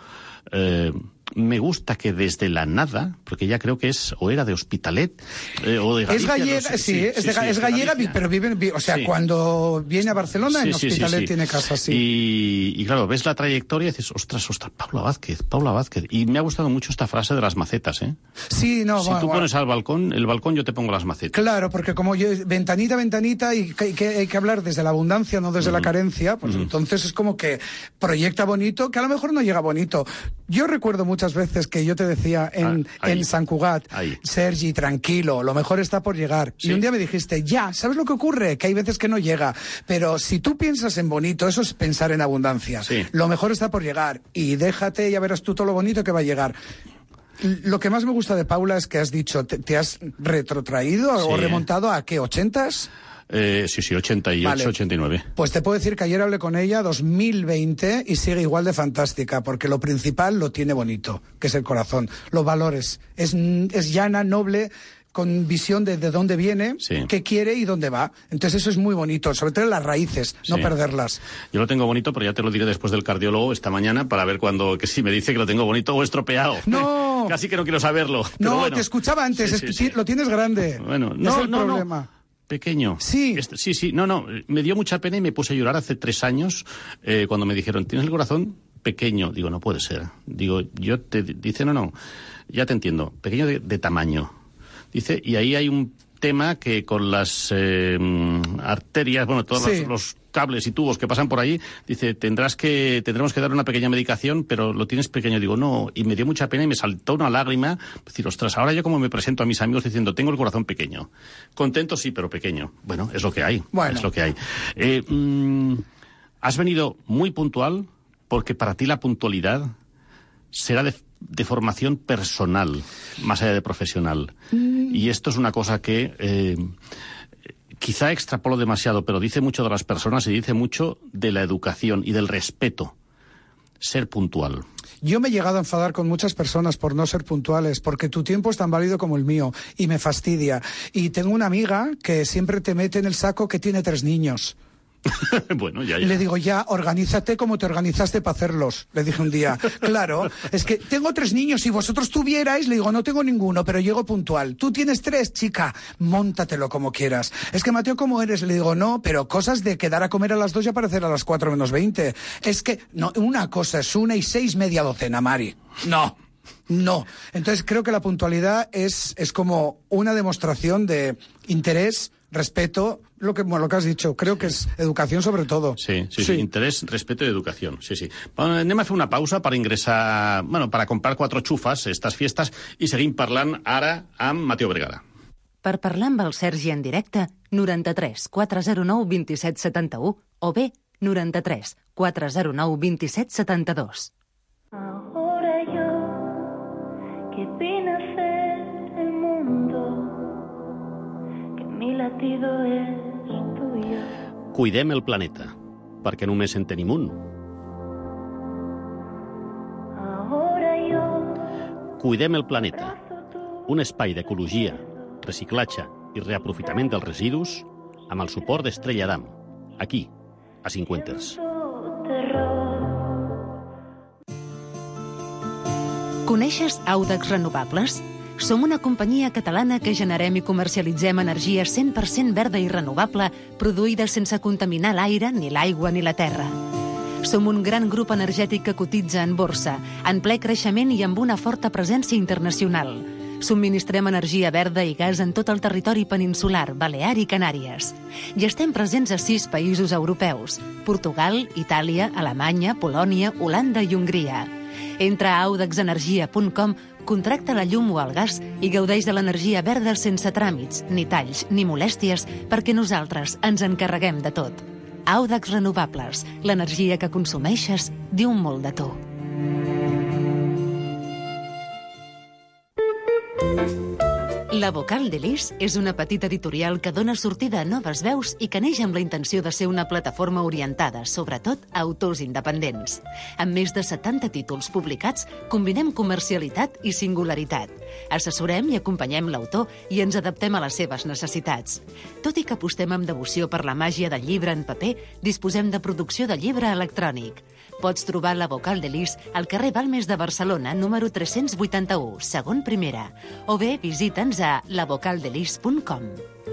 me gusta que desde la nada, porque ella creo que es, o era de Hospitalet, o de Galicia. Es gallega, no sé, es gallega, pero vive, o sea, cuando viene a Barcelona, en Hospitalet tiene casa, Y claro, ves la trayectoria y dices, ostras, Paula Vázquez. Y me ha gustado mucho esta frase de las macetas, ¿eh? Sí, no, Si tú pones el balcón, yo te pongo las macetas. Claro, porque como yo, ventanita, y que hay que hablar desde la abundancia, no desde la carencia, pues entonces es como que proyecta bonito, que a lo mejor no llega bonito. Yo recuerdo muchas veces que yo te decía en Sant Cugat, Sergi, tranquilo, lo mejor está por llegar. Y un día me dijiste, ¿sabes lo que ocurre? Que hay veces que no llega. Pero si tú piensas en bonito, eso es pensar en abundancia. Lo mejor está por llegar. Y déjate, ya verás tú todo lo bonito que va a llegar. Lo que más me gusta de Paula es que has dicho, ¿te has retrotraído o remontado a qué, 80s? Sí, 88, vale. 89. Pues te puedo decir que ayer hablé con ella, 2020, y sigue igual de fantástica, porque lo principal lo tiene bonito, que es el corazón, los valores. Es llana, noble, con visión de dónde viene, qué quiere y dónde va. Entonces eso es muy bonito, sobre todo las raíces, no perderlas. Yo lo tengo bonito, pero ya te lo diré después del cardiólogo esta mañana para ver que si me dice que lo tengo bonito o estropeado. No. Casi que no quiero saberlo. No, bueno. Te escuchaba antes, lo tienes grande. Bueno, no es el problema. No. Pequeño. Sí. No, me dio mucha pena y me puse a llorar hace 3 años cuando me dijeron, ¿tienes el corazón pequeño? Digo, no puede ser. Digo, dice, no, ya te entiendo, pequeño de tamaño. Dice, y ahí hay un tema que con las arterias, bueno, todos los cables y tubos que pasan por ahí, dice, tendremos que dar una pequeña medicación, pero lo tienes pequeño. Digo, no, y me dio mucha pena y me saltó una lágrima. Decir, ostras, ahora yo como me presento a mis amigos diciendo, tengo el corazón pequeño. Contento sí, pero pequeño. Bueno, es lo que hay. Es lo que hay. Has venido muy puntual, porque para ti la puntualidad será de formación personal, más allá de profesional. Y esto es una cosa que quizá extrapolo demasiado, pero dice mucho de las personas y dice mucho de la educación y del respeto. Ser puntual. Yo me he llegado a enfadar con muchas personas por no ser puntuales, porque tu tiempo es tan válido como el mío, y me fastidia. Y tengo una amiga que siempre te mete en el saco que tiene 3 niños. Bueno, ya. Le digo, organízate como te organizaste para hacerlos. Le dije un día, claro, es que tengo 3 niños, si vosotros tuvierais, le digo, no tengo ninguno, pero llego puntual. Tú tienes 3, chica, móntatelo como quieras. Es que, Mateo, ¿cómo eres? Le digo, no, pero cosas de quedar a comer a las 2 y aparecer a las 4 menos 20. Es que, no, una cosa es 1 y 6 media docena, Mari. No. Entonces creo que la puntualidad es como una demostración de interés, respeto, lo que has dicho, creo que es educación sobre todo. Sí, interés, respeto y educación, sí. Anem a fer una pausa per ingressar, para comprar 4 xufes estas fiestes i seguim parlant ara amb Mateo Bregada. Per parlar amb el Sergi en directe, 93 409 27 71 o bé 93 409 27 72. Ahora yo que vine a ser el mundo, que mi latido es tuyo. Cuidem el planeta, perquè només en tenim un. Ahora yo Cuidem el planeta, un espai d'ecologia, reciclatge i reaprofitament dels residus amb el suport d'Estrella Damm, aquí, a Cinquenters. Coneixes Audax Renovables? Som una companyia catalana que generem i comercialitzem energia 100% verda i renovable, produïda sense contaminar l'aire, ni l'aigua, ni la terra. Som un gran grup energètic que cotitza en borsa, en ple creixement i amb una forta presència internacional. Subministrem energia verda i gas en tot el territori peninsular, Balear i Canàries. I estem presents a 6 països europeus: Portugal, Itàlia, Alemanya, Polònia, Holanda i Hongria. Entra a audexenergia.com, contracta la llum o el gas i gaudeix de l'energia verda sense tràmits, ni talls, ni molèsties, perquè nosaltres ens encarreguem de tot. Audax Renovables, l'energia que consumeixes diu molt de tu. La Vocal de Lis és una petita editorial que dona sortida a noves veus i que neix amb la intenció de ser una plataforma orientada, sobretot, a autors independents. Amb més de 70 títols publicats, combinem comercialitat i singularitat. Assessorem i acompanyem l'autor i ens adaptem a les seves necessitats. Tot i que apostem amb devoció per la màgia del llibre en paper, disposem de producció de llibre electrònic. Pots trobar La Vocal de Lis al carrer Balmes de Barcelona, número 381, segon primera, o bé visita'ns a lavocaldelis.com.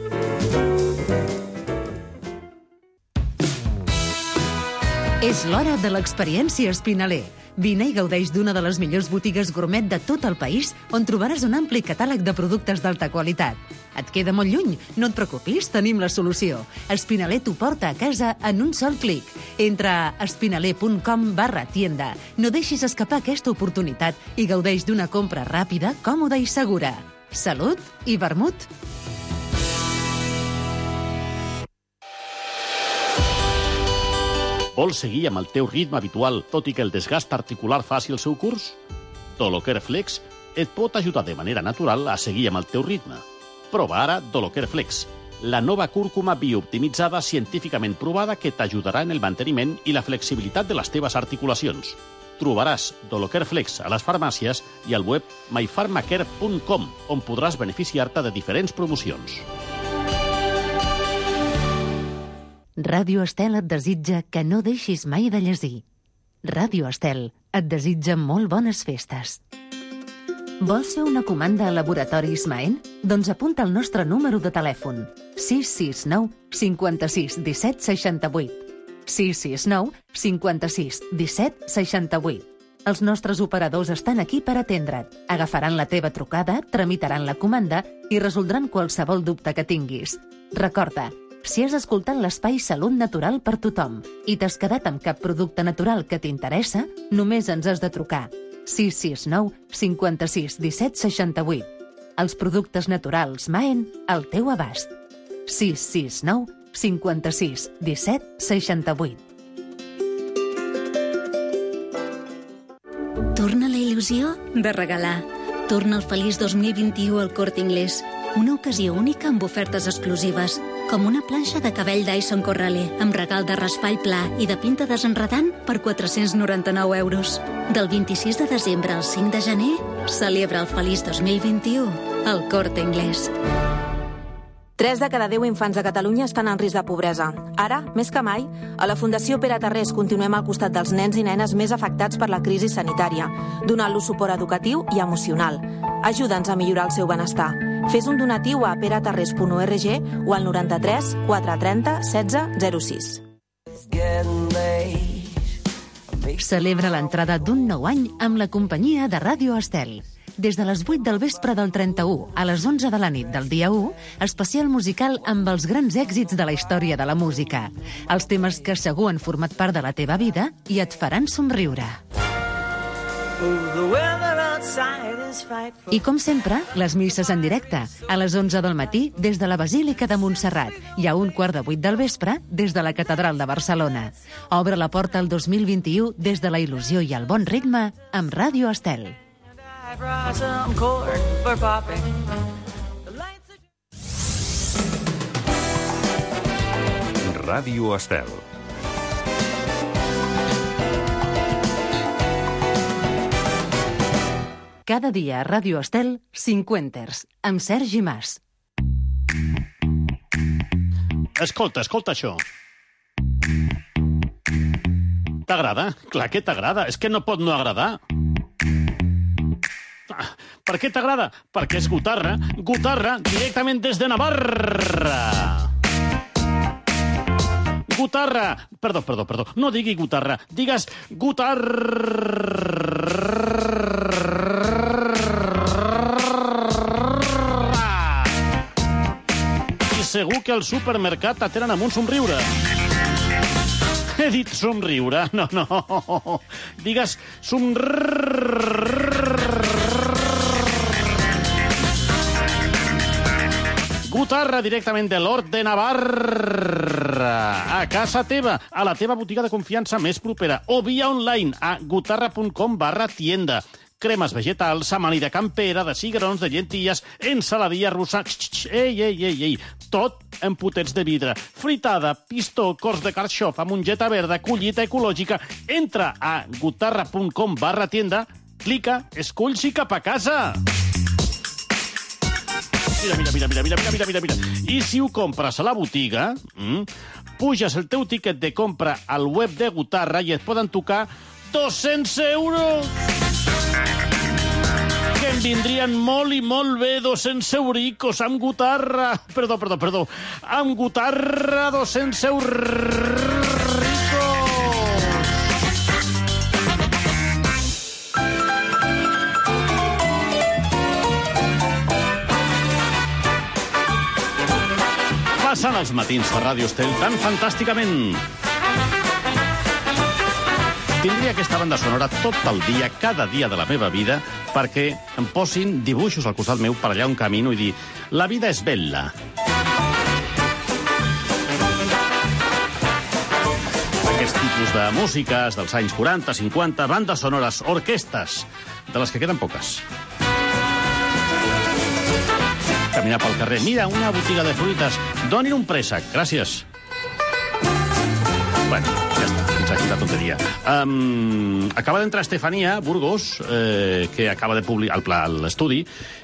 És l'hora de l'experiència Espinaler. Vine i gaudeix d'una de les millors botigues gourmet de tot el país, on trobaràs un ampli catàleg de productes d'alta qualitat. Et queda molt lluny? No et preocupis, tenim la solució. Espinaler t'ho porta a casa en un sol clic. Entra a espinaler.com/tienda. No deixis escapar aquesta oportunitat i gaudeix d'una compra ràpida, còmoda i segura. Salut i vermut! Vols seguir amb el teu ritme habitual, tot i que el desgast articular faci el seu curs? Doloker Flex et pot ajudar de manera natural a seguir amb el teu ritme. Prova ara Doloker Flex, la nova cúrcuma biooptimitzada científicament provada que t'ajudarà en el manteniment i la flexibilitat de les teves articulacions. Trobaràs Doloker Flex a les farmàcies i al web mypharmacare.com, on podràs beneficiar-te de diferents promocions. Ràdio Estel et desitja que no deixis mai de llegir. Ràdio Estel et desitja molt bones festes. Vols fer una comanda a Laboratoris Maen? Doncs apunta el nostre número de telèfon: 669 56 17 68. 669 56 17 68. Els nostres operadors estan aquí per atendre't. Agafaran la teva trucada, tramitaran la comanda i resoldran qualsevol dubte que tinguis. Recorda, si has escoltat l'espai Salut Natural per tothom i t'has quedat amb cap producte natural que t'interessa, només ens has de trucar. 669 56 17 68. Els productes naturals Maen al teu abast. 669 56 17 68. Torna la il·lusió de regalar. Torna el feliç 2021 al Corte Inglés. Una ocasió única amb ofertes exclusives, com una planxa de cabell Dyson Corrale amb regal de raspall pla i de pinta desenredant per 499 euros. Del 26 de desembre al 5 de gener, celebra el feliç 2021 al Corte Inglés. 3 de cada 10 infants de Catalunya estan en risc de pobresa. Ara, més que mai, a la Fundació Pere Tarrés continuem al costat dels nens i nenes més afectats per la crisi sanitària, donant-los suport educatiu i emocional. Ajuda'ns a millorar el seu benestar. Fes un donatiu a peratarrés.org o al 93 430 16 06. Celebra l'entrada d'un nou any amb la companyia de Ràdio Estel. Des de les 8 del vespre del 31 a les 11 de la nit del dia 1, especial musical amb els grans èxits de la història de la música. Els temes que segur han format part de la teva vida i et faran somriure. I com sempre, les misses en directe, a les 11 del matí des de la Basílica de Montserrat i a 7:15 del vespre des de la Catedral de Barcelona. Obre la porta al 2021 des de la il·lusió i el bon ritme amb Ràdio Estel. Ràdio Estel. Cada dia a Ràdio Estel, 50ers, amb Sergi Mas. Escolta això. T'agrada? Clar que t'agrada. És que no pot no agradar. Per què t'agrada? Perquè és Gutarra. Gutarra, directament des de Navarra. Gutarra. Perdó. No digui Gutarra. Digues I segur que al supermercat t'atenen amb un somriure. He dit somriure. No. Digues Gutarra, directament de l'Hort de Navarra. A casa teva, a la teva botiga de confiança més propera, o via online a gutarra.com/tienda. Cremes vegetals, amanida campera, de cigrons, de llentilles, ensaladilla russa... Ei. Tot en potets de vidre. Fritada, pistó, cors de carxofa, mongeta verda, collita ecològica. Entra a gutarra.com/tienda, clica, esculls i cap a casa. Mira. I si ho compres a la botiga, puges el teu tiquet de compra al web de Gutarra i et poden tocar 200 euros. Que em vindrien molt i molt bé 200 euricos amb Gutarra. Perdó. Amb Gutarra 200 euricos. Passen els matins de Ràdio Estel tan fantàsticament. Tindria aquesta banda sonora tot el dia, cada dia de la meva vida, perquè em posin dibuixos al costat meu per allà on camino i dir la vida és bella. Aquests tipus de músiques dels anys 40, 50, bandes sonores, orquestes, de les que queden poques. Caminar pel carrer. Mira, una botiga de fruites. Donin un préssec. Gràcies. Bueno, ja està. Fins aquí la tonteria. Acaba d'entrar Estefania Burgos, que acaba de publicar a l'estudi,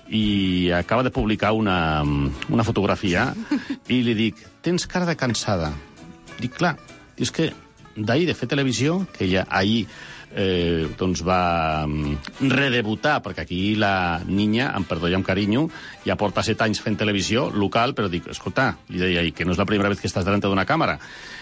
i acaba de publicar una fotografia, i li dic, tens cara de cansada. Dic, clar, és que d'ahir de fer televisió, que ella ahir doncs va redebutar, perquè aquí la niña, amb perdó i amb carinyo, ja porta 7 anys fent televisió local, però dic, escolta, li deia ahir que no és la primera vez que estàs davant d'una càmera.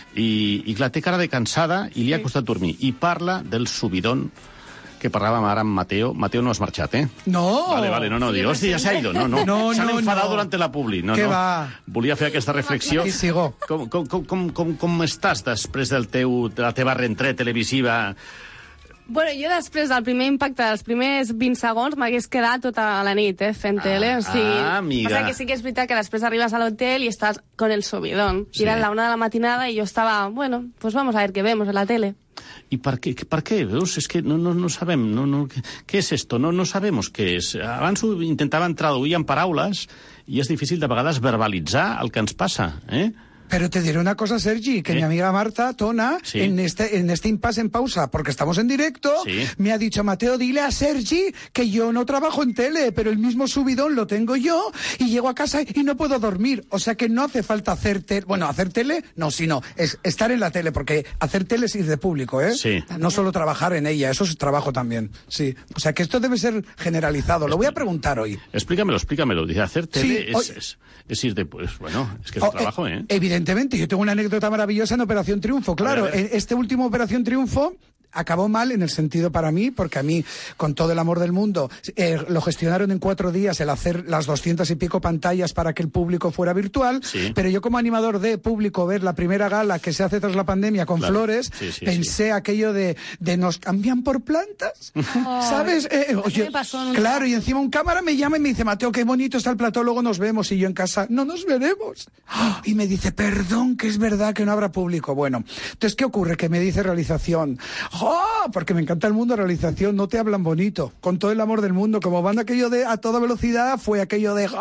I clar, té cara de cansada i li ha costat dormir. I parla del subidón que parlàvem ara amb Mateo. Mateo no has marxat, eh? No. Vale, no, dic, hòstia, ja s'ha ido. No. S'han enfadat durant la publi. No. Va? Volia fer aquesta reflexió. I sigo. Com estàs després de la teva rentrée televisiva? Bueno, jo després del primer impacte dels primers 20 segons m'hagués quedat tota la nit fent tele. O sigui, amiga. O sigui que sí que és veritat que després arribes a l'hotel i estàs con el subidón. Sí. Era la 1 de la matinada i jo estava, bueno, pues vamos a ver qué vemos en la tele. ¿Y por qué? Veus? Es que no sabem. ¿Qué es esto? No sabemos què és. Abans ho intentaven traduir en paraules i és difícil de vegades verbalitzar el que ens passa, eh? Pero te diré una cosa, Sergi, que mi amiga Marta Tona, sí, en este impasse en pausa, porque estamos en directo, sí, me ha dicho, Mateo, dile a Sergi que yo no trabajo en tele, pero el mismo subidón lo tengo yo y llego a casa y no puedo dormir. O sea que no hace falta hacer tele. Bueno, hacer tele, no, sino es estar en la tele, porque hacer tele es ir de público, ¿eh? Sí. No solo trabajar en ella, eso es trabajo también. Sí. O sea que esto debe ser generalizado. Lo voy a preguntar hoy. Explícamelo. Dice, hacer tele sí, es ir de... Pues bueno, es que es trabajo, ¿eh? Evidentemente, yo tengo una anécdota maravillosa en Operación Triunfo, claro. En este último Operación Triunfo acabó mal en el sentido para mí, porque a mí, con todo el amor del mundo, lo gestionaron en 4 días el hacer las 200 y pico pantallas para que el público fuera virtual, sí, pero yo como animador de público, ver la primera gala que se hace tras la pandemia con flores, pensé aquello de nos cambian por plantas, ¿sabes? Oye, claro, y encima un cámara me llama y me dice, Mateo, qué bonito está el plató, luego nos vemos, y yo en casa, no nos veremos. Y me dice, perdón, que es verdad que no habrá público. Bueno, entonces, ¿qué ocurre? Que me dice realización, porque me encanta el mundo de realización, no te hablan bonito, con todo el amor del mundo, como van aquello de a toda velocidad, fue aquello de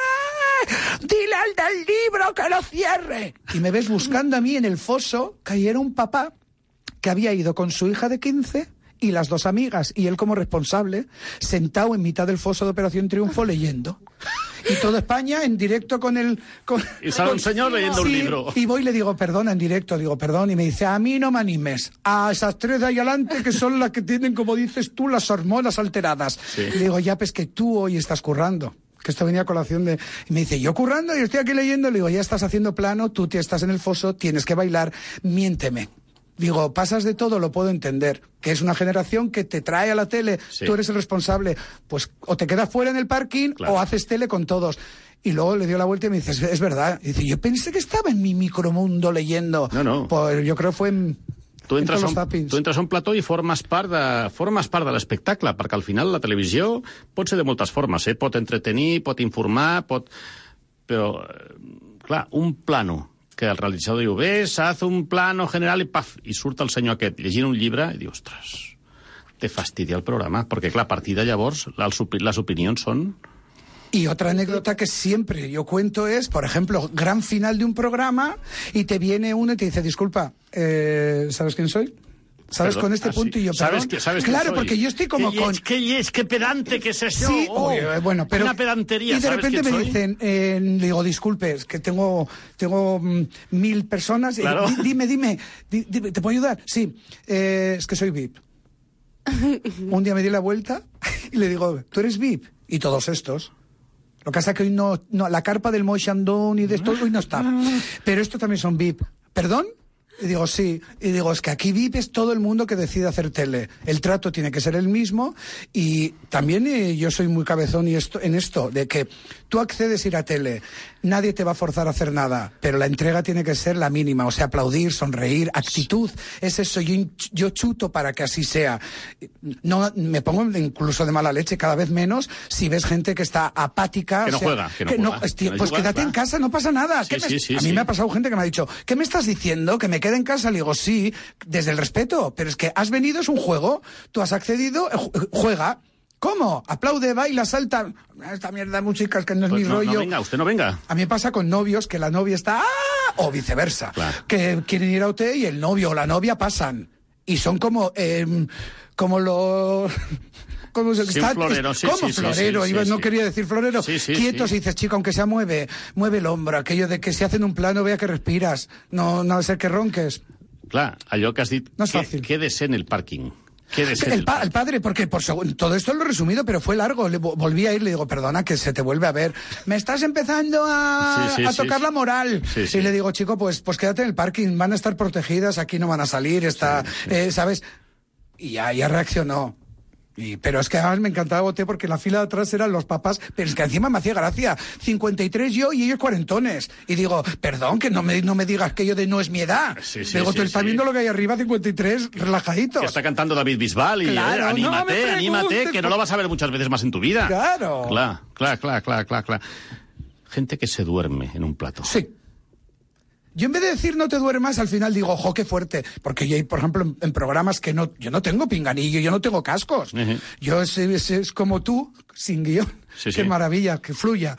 dile al del libro que lo cierre. Y me ves buscando a mí en el foso, que era un papá que había ido con su hija de 15 y las 2 amigas, y él como responsable, sentado en mitad del foso de Operación Triunfo leyendo. Y toda España en directo con el... Y sale un señor leyendo un libro. Y voy y le digo, perdona, en directo, digo, perdón, y me dice, a mí no me animes, a esas 3 de ahí adelante que son las que tienen, como dices tú, las hormonas alteradas. Sí. Y digo, ya, pues que tú hoy estás currando. Que esto venía a colación de... Y me dice, yo currando, yo estoy aquí leyendo. Le digo, ya estás haciendo plano, tú estás en el foso, tienes que bailar, miénteme. Digo, pasas de todo, lo puedo entender. Que es una generación que te trae a la tele, tú eres el responsable. Pues o te quedas fuera en el parking o haces tele con todos. Y luego le dio la vuelta y me dice, es verdad. Y dice, yo pensé que estaba en mi micromundo leyendo. No. Pues yo creo que fue en... Tu entres a un plató i formes part de l'espectacle, perquè al final la televisió pot ser de moltes formes, pot entretenir, pot informar, però, clar, un plano que el realitzador diu, ves, haz un plano general i paf, i surt el senyor aquest llegint un llibre i diu, ostres, te fastidia el programa, perquè clar, a partir de llavors les opinions són... Y otra anécdota que siempre yo cuento es, por ejemplo, gran final de un programa y te viene uno y te dice, disculpa, ¿sabes quién soy? ¿Sabes? Perdón, con este punto y yo, perdón. ¿Sabes claro, porque yo estoy como con... ¿Qué pedante que es eso? Sí, bueno, pero... Una pedantería, y de repente me dicen, le digo, disculpe, es que tengo 1000 personas. Claro. Dime, ¿te puedo ayudar? Sí, es que soy VIP. Un día me di la vuelta y le digo, ¿tú eres VIP? Y todos estos... Lo que pasa es que hoy no, la carpa del Moixandón y de esto hoy no está. Pero esto también son VIP. ¿Perdón? Y digo, sí. Y digo, es que aquí VIP es todo el mundo que decide hacer tele. El trato tiene que ser el mismo. Y también yo soy muy cabezón en esto, de que tú accedes a ir a tele, nadie te va a forzar a hacer nada, pero la entrega tiene que ser la mínima. O sea, aplaudir, sonreír, actitud. Es eso, yo chuto para que así sea. No, me pongo incluso de mala leche cada vez menos si ves gente que está apática. Que no juega. Pues quédate en casa, no pasa nada. Sí, a mí me ha pasado gente que me ha dicho, ¿qué me estás diciendo? ¿Que me quede en casa? Le digo, sí, desde el respeto, pero es que has venido, es un juego, tú has accedido, juega. ¿Cómo? Aplaude, baila, salta. Esta mierda de música es que no es mi rollo. No venga, usted no venga. A mí me pasa con novios que la novia está... ¡ah! O viceversa. Claro. Que quieren ir a OT y el novio o la novia pasan. Y son como los... Como florero, sí. Florero, no quería decir florero. Quietos, sí. Y dices, chico, aunque sea mueve el hombro. Aquello de que si hacen un plano vea que respiras. No va a ser que ronques. Clar, allò que has dit, no es fácil. Quédese en el parking. El padre, porque todo esto lo he resumido, pero fue largo. Volví a ir, le digo, perdona, que se te vuelve a ver. Me estás empezando a tocar la moral. Sí. Y le digo, chico, pues quédate en el parking, van a estar protegidas, aquí no van a salir, ¿sabes? Y ya reaccionó. Pero es que además me encantaba OT porque la fila de atrás eran los papás, pero es que encima me hacía gracia. 53 yo y ellos cuarentones. Y digo, perdón, que no me digas que yo de no es mi edad. Digo, tú estás viendo lo que hay arriba, 53, relajaditos. Que está cantando David Bisbal y claro, anímate, que no lo vas a ver muchas veces más en tu vida. Claro. Claro. Gente que se duerme en un plato. Sí. Yo en vez de decir no te duermas, al final digo, ojo, qué fuerte. Porque yo, por ejemplo, en programas que yo no tengo pinganillo, yo no tengo cascos. Uh-huh. Yo es como tú, sin guión. Qué maravilla, que fluya.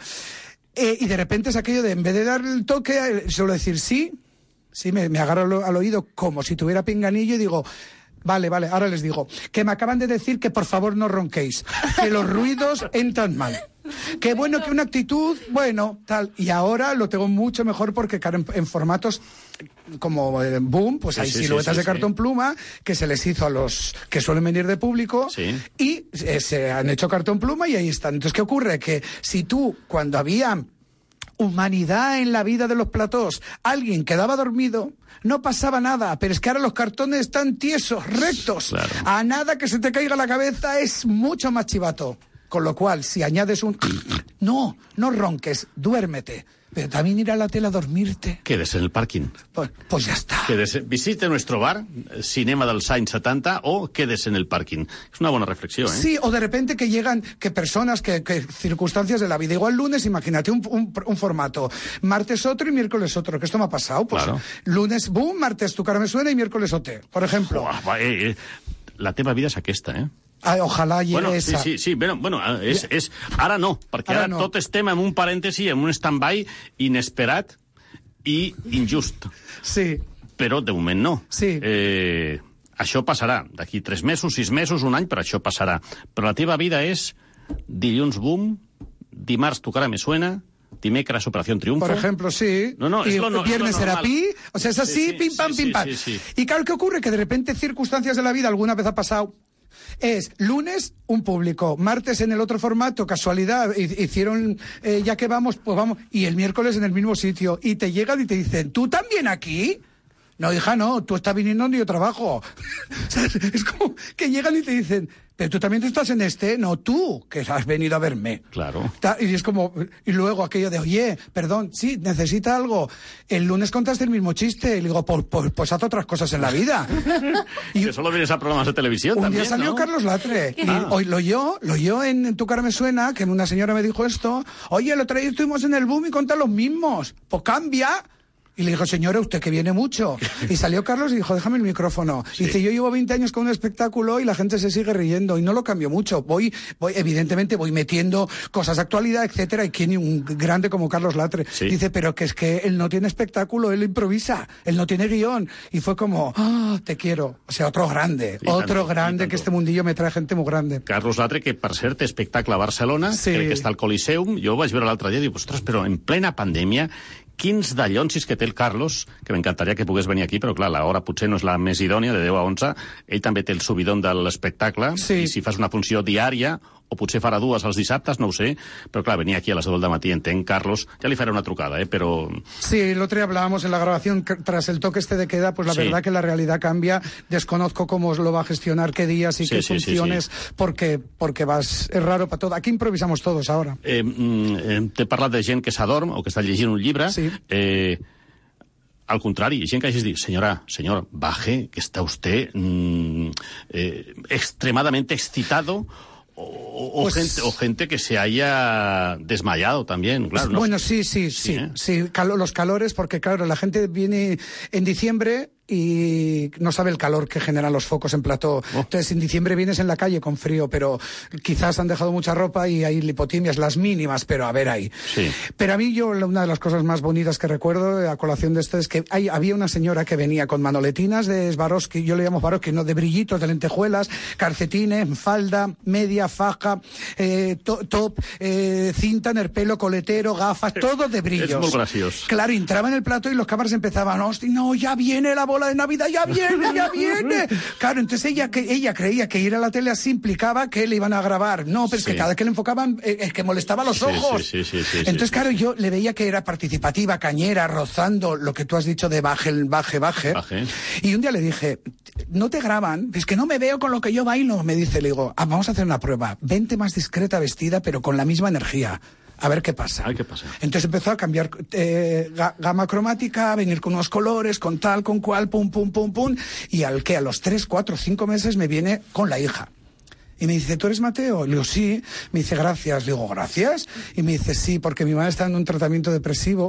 Y de repente es aquello de, en vez de dar el toque, suelo decir sí, me agarro al oído como si tuviera pinganillo y digo... Vale, ahora les digo, que me acaban de decir que por favor no ronquéis, que los ruidos entran mal. Qué bueno que una actitud, bueno, tal. Y ahora lo tengo mucho mejor porque, claro, en formatos como Boom, pues hay siluetas de cartón pluma que se les hizo a los que suelen venir de público y se han hecho cartón pluma y ahí están. Entonces, ¿qué ocurre? Que si tú, cuando había humanidad en la vida de los platós, alguien quedaba dormido, no pasaba nada, pero es que ahora los cartones están tiesos, rectos. Claro. A nada que se te caiga la cabeza es mucho más chivato. Con lo cual, si añades un... No ronques, duérmete. Pero también ir a la tele a dormirte. Quédese en el parking. Pues ya está. Visite nuestro bar, Cinema dels anys 70, o quédese en el parking. Es una buena reflexión, ¿eh? Sí, o de repente que llegan, que personas, que circunstancias de la vida. Igual lunes, imagínate un formato. Martes otro y miércoles otro, que esto me ha pasado. Pues claro. Lunes, boom, martes Tu cara me suena y miércoles OT, por ejemplo. La teva vida és aquesta, eh? Ojalà hi esa. Sí. Bueno, ara no, perquè ara no. Tot estem en un parèntesi, en un stand-by inesperat i injust. Sí. Però de moment no. Sí. Això passarà. D'aquí 3 mesos, 6 mesos, un any, però això passarà. Però la teva vida és dilluns boom, dimarts Tu cara me suena, dimecres Operación Triunfo. Por ejemplo, sí. No, y es lo viernes era Pi. O sea, es así, Sí, pim, pam, pim, pam. sí. Y claro, ¿qué ocurre? Que de repente circunstancias de la vida, alguna vez ha pasado, es lunes un público, martes en el otro formato, casualidad, hicieron ya que vamos, pues vamos, y el miércoles en el mismo sitio, y te llegan y te dicen, ¿tú también aquí? No, hija, no, tú estás viniendo donde yo trabajo. Es como que llegan y te dicen, pero tú también estás en este, no tú, que has venido a verme. Claro. Y es como, y luego aquello de, oye, perdón, sí, necesita algo. El lunes contaste el mismo chiste, y le digo, pues haz otras cosas en la vida. Y que solo vienes a programas de televisión un también, día salió ¿no? Carlos Latre, y hoy lo yo en Tu cara me suena, que una señora me dijo esto, oye, el otro día estuvimos en el boom y contan los mismos, pues cambia. Y le dijo, señora, usted que viene mucho. Y salió Carlos y dijo, déjame el micrófono. Sí. Y dice, yo llevo 20 años con un espectáculo y la gente se sigue riendo y no lo cambio mucho. Evidentemente voy metiendo cosas de actualidad, etcétera, y tiene un grande como Carlos Latre. Sí. Dice, pero que es que él no tiene espectáculo, él improvisa, él no tiene guión. Y fue como, te quiero. O sea, otro grande, que este mundillo me trae gente muy grande. Carlos Latre, que per cert té espectacle a Barcelona, sí. Crec que està al Coliseum. Jo ho vaig veure l'altre dia i dic, ostres, però en plena pandèmia, quins dallonsis que té el Carlos, que m'encantaria que pogués venir aquí, però clar, l'hora potser no és la més idònia, de 10 a 11. Ell també té el subidon de l'espectacle, sí. I si fas una funció diària, o potser farà dues els dissabtes, no ho sé, però clar, venir aquí a les 10 del matí, entenc, Carlos, ja li faré una trucada, però... Sí, el otro día hablábamos en la grabación, tras el toque de queda, pues la verdad que la realidad cambia, desconozco cómo lo va a gestionar, qué días y qué funciones, porque es raro para todo. Aquí improvisamos todos ahora. T'he parlat de gent que s'adorm o que està llegint un llibre, sí. Al contrari, gent que hagis dit, señor, baje, que está usted extremadamente excitado, o gente que se haya desmayado también, claro. ¿No? Bueno, sí, los calores, porque claro, la gente viene en diciembre y no sabe el calor que generan los focos en plató. Entonces, en diciembre vienes en la calle con frío, pero quizás han dejado mucha ropa y hay lipotimias, las mínimas, pero a ver ahí. Sí. Pero a mí una de las cosas más bonitas que recuerdo a colación de esto es que había una señora que venía con manoletinas de Swarovski, yo le llamo Swarovski, no, de brillitos, de lentejuelas, calcetines, falda, media, faja, top, cinta en el pelo, coletero, gafas, todo de brillos. Es muy gracioso. Claro, entraba en el plató y los cámaras empezaban, hostia, no, ya viene la bola de Navidad, ya viene. Claro, entonces ella creía que ir a la tele así implicaba que le iban a grabar. No, pero es que cada vez que le enfocaban, es que molestaba los ojos. Sí. Entonces, claro, yo le veía que era participativa, cañera, rozando lo que tú has dicho de baje. Y un día le dije, no te graban, es que no me veo con lo que yo bailo. Me dice, le digo, vamos a hacer una prueba. Vente más discreta vestida, pero con la misma energía. A ver qué pasa. Entonces empezó a cambiar gama cromática, a venir con unos colores, con tal, con cual, pum. Y a los 3, 4, 5 meses me viene con la hija. Y me dice, ¿tú eres Mateo? Le digo, sí. Me dice, gracias. Le digo, ¿gracias? Y me dice, sí, porque mi madre está en un tratamiento depresivo.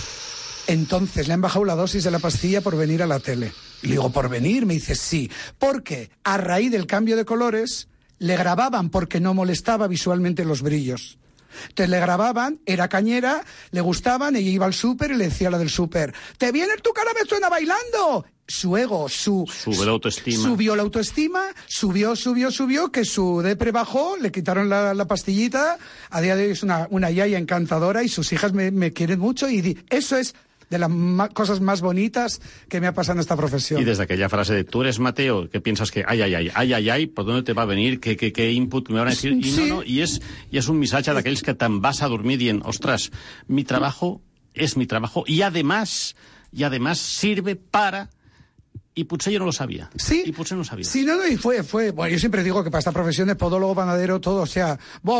Entonces le han bajado la dosis de la pastilla por venir a la tele. Y le digo, ¿por venir? Me dice, sí. Porque a raíz del cambio de colores, le grababan porque no molestaba visualmente los brillos. Entonces le grababan, era cañera, le gustaban, ella iba al súper y le decía a la del súper, ¡te viene Tu cara me suena bailando! Su ego, Sube la autoestima. Subió la autoestima, subió, que su depre bajó, le quitaron la pastillita, a día de hoy es una yaya encantadora y sus hijas me quieren mucho y eso es de las cosas más bonitas que me ha pasado en esta profesión. Y desde aquella frase de tú eres Mateo, que piensas que ay, ¿por dónde te va a venir? ¿Qué input me van a decir? Y no, y es un missatge d'aquells que te'n vas a dormir dient, ostras, mi trabajo es mi trabajo y además sirve para... Y potser yo no lo sabía. Sí. Y potser no lo sabía. Sí, no, y fue. Bueno, yo siempre digo que para esta profesión es podólogo, panadero, todo, o sea,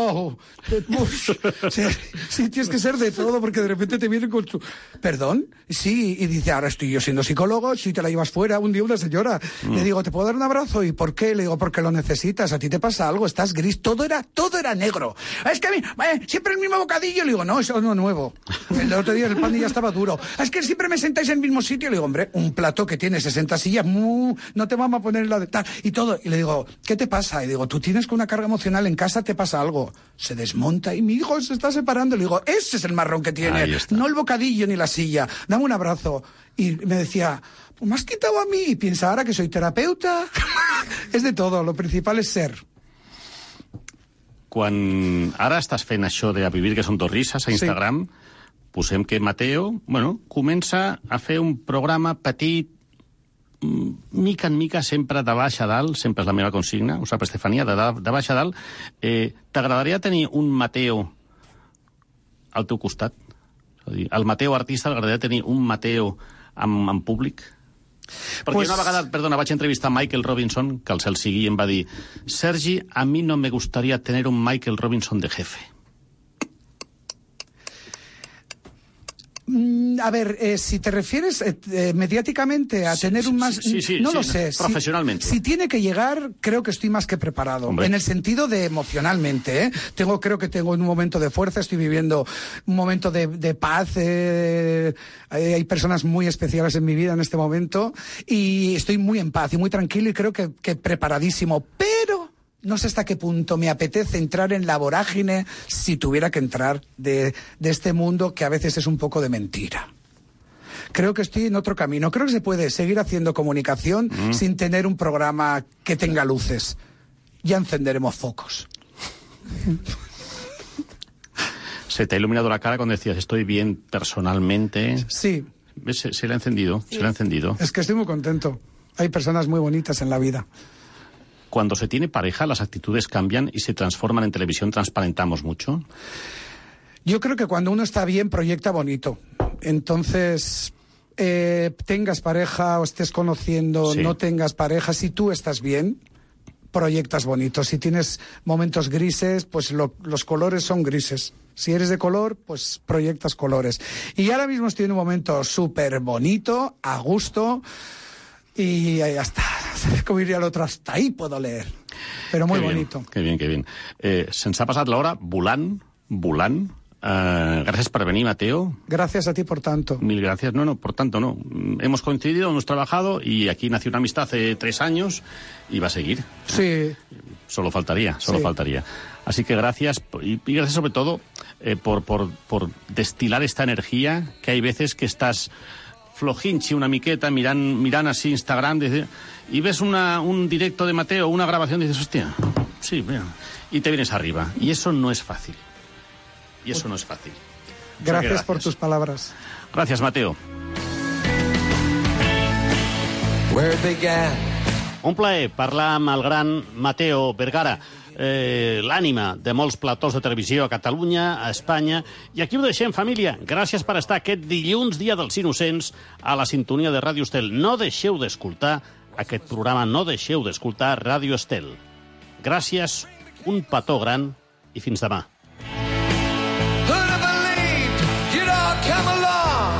sí, tienes que ser de todo porque de repente te vienen con tu... ¿Perdón? Sí, y dice, ahora estoy yo siendo psicólogo, si te la llevas fuera. Un día una señora, le digo, ¿te puedo dar un abrazo? ¿Y por qué? Le digo, porque lo necesitas, a ti te pasa algo, estás gris, todo era negro. Es que a mí, siempre el mismo bocadillo. Le digo, no, eso no es nuevo. El otro día el pan ya estaba duro. Es que siempre me sentáis en el mismo sitio. Le digo, hombre, un plato que tiene 60 sillas, no te vamos a poner la de tal y todo. Y le digo, ¿qué te pasa? Y digo, tú tienes con una carga emocional en casa, te pasa algo. Se desmonta y mi hijo se está separando. Le digo, ese es el marrón que tiene, no el bocadillo ni la silla. Dame un abrazo. Y me decía, pues me has quitado a mí. Y piensa, ahora que soy terapeuta. Es de todo, lo principal es ser. quan ara estàs fent això de A Vivir que són dos risses a Instagram, posem que Mateo, comença a fer un programa petit, mica en mica, sempre de baix a dalt, sempre és la meva consigna, ho sap Estefania, de baix a dalt. T'agradaria tenir un Mateo al teu costat? És a dir, al Mateo artista t'agradaria tenir un Mateo en públic? Perquè una vegada, perdona, vaig entrevistar Michael Robinson, que el cel sigui, i em va dir: Sergi, a mi no me gustaría tener un Michael Robinson de jefe. A ver, si te refieres mediáticamente a tener un más... no lo sé. Profesionalmente. Si tiene que llegar, creo que estoy más que preparado. Hombre. En el sentido de emocionalmente, ¿eh? Creo que tengo un momento de fuerza, estoy viviendo un momento de paz. Hay personas muy especiales en mi vida en este momento y estoy muy en paz y muy tranquilo y creo que preparadísimo. Pero no sé hasta qué punto me apetece entrar en la vorágine, si tuviera que entrar, de este mundo que a veces es un poco de mentira. Creo que estoy en otro camino. Creo que se puede seguir haciendo comunicación sin tener un programa que tenga luces. Ya encenderemos focos. Se te ha iluminado la cara cuando decías estoy bien personalmente. Sí. ¿Ves? Se le ha encendido, sí. Se le ha encendido. Es que estoy muy contento. Hay personas muy bonitas en la vida. Cuando se tiene pareja, las actitudes cambian y se transforman. En televisión transparentamos mucho. Yo creo que cuando uno está bien, proyecta bonito. Entonces, tengas pareja o estés conociendo, no tengas pareja, si tú estás bien, proyectas bonito. Si tienes momentos grises, pues los colores son grises. Si eres de color, pues proyectas colores. Y ahora mismo estoy en un momento súper bonito, a gusto, y hasta, como diría el otro, hasta ahí puedo leer. Pero muy bonito. Qué bien, qué bien. Se'ns ha passat l'hora volant. Gracias por venir, Mateo. Gracias a ti por tanto. Mil gracias. No, por tanto no. Hemos coincidido, hemos trabajado y aquí nació una amistad hace 3 años y va a seguir. Sí. Solo faltaría. Así que gracias, y gracias sobre todo por destilar esta energía, que hay veces que estás flojinchi una miqueta, mirant así Instagram, y ves un directo de Mateo, una grabación, y dices, hostia, sí, mira, y te vienes arriba. Y eso no es fácil. Gracias por tus palabras. Gracias, Mateo. Un plaer parlar amb el gran Mateo Vergara, l'ànima de molts platós de televisió a Catalunya, a Espanya. I aquí ho deixem, família. Gràcies per estar aquest dilluns, dia dels innocents, a la sintonia de Ràdio Estel. No deixeu d'escoltar aquest programa, no deixeu d'escoltar Ràdio Estel. Gràcies, un petó gran i fins demà. Come along.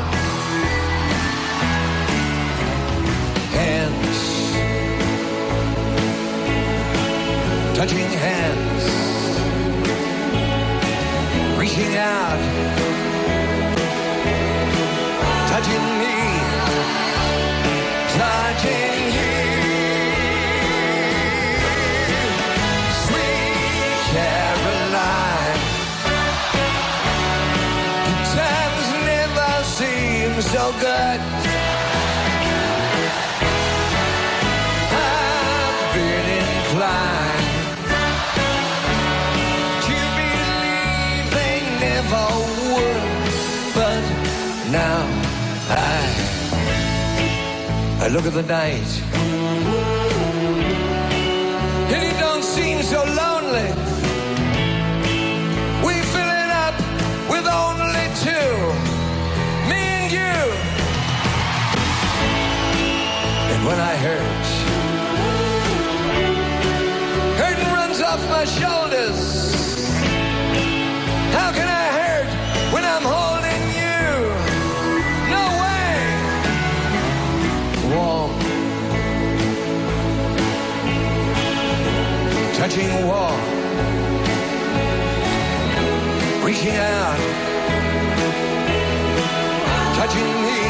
Hands, touching hands, reaching out, touching me, touching you. Sweet Caroline, so good. I've been inclined to believe they never would, but now I look at the night and it don't seem so lonely. We fill it up with only 2. When I hurt, hurting runs off my shoulders. How can I hurt when I'm holding you? No way. Warm, touching warm, reaching out, touching me.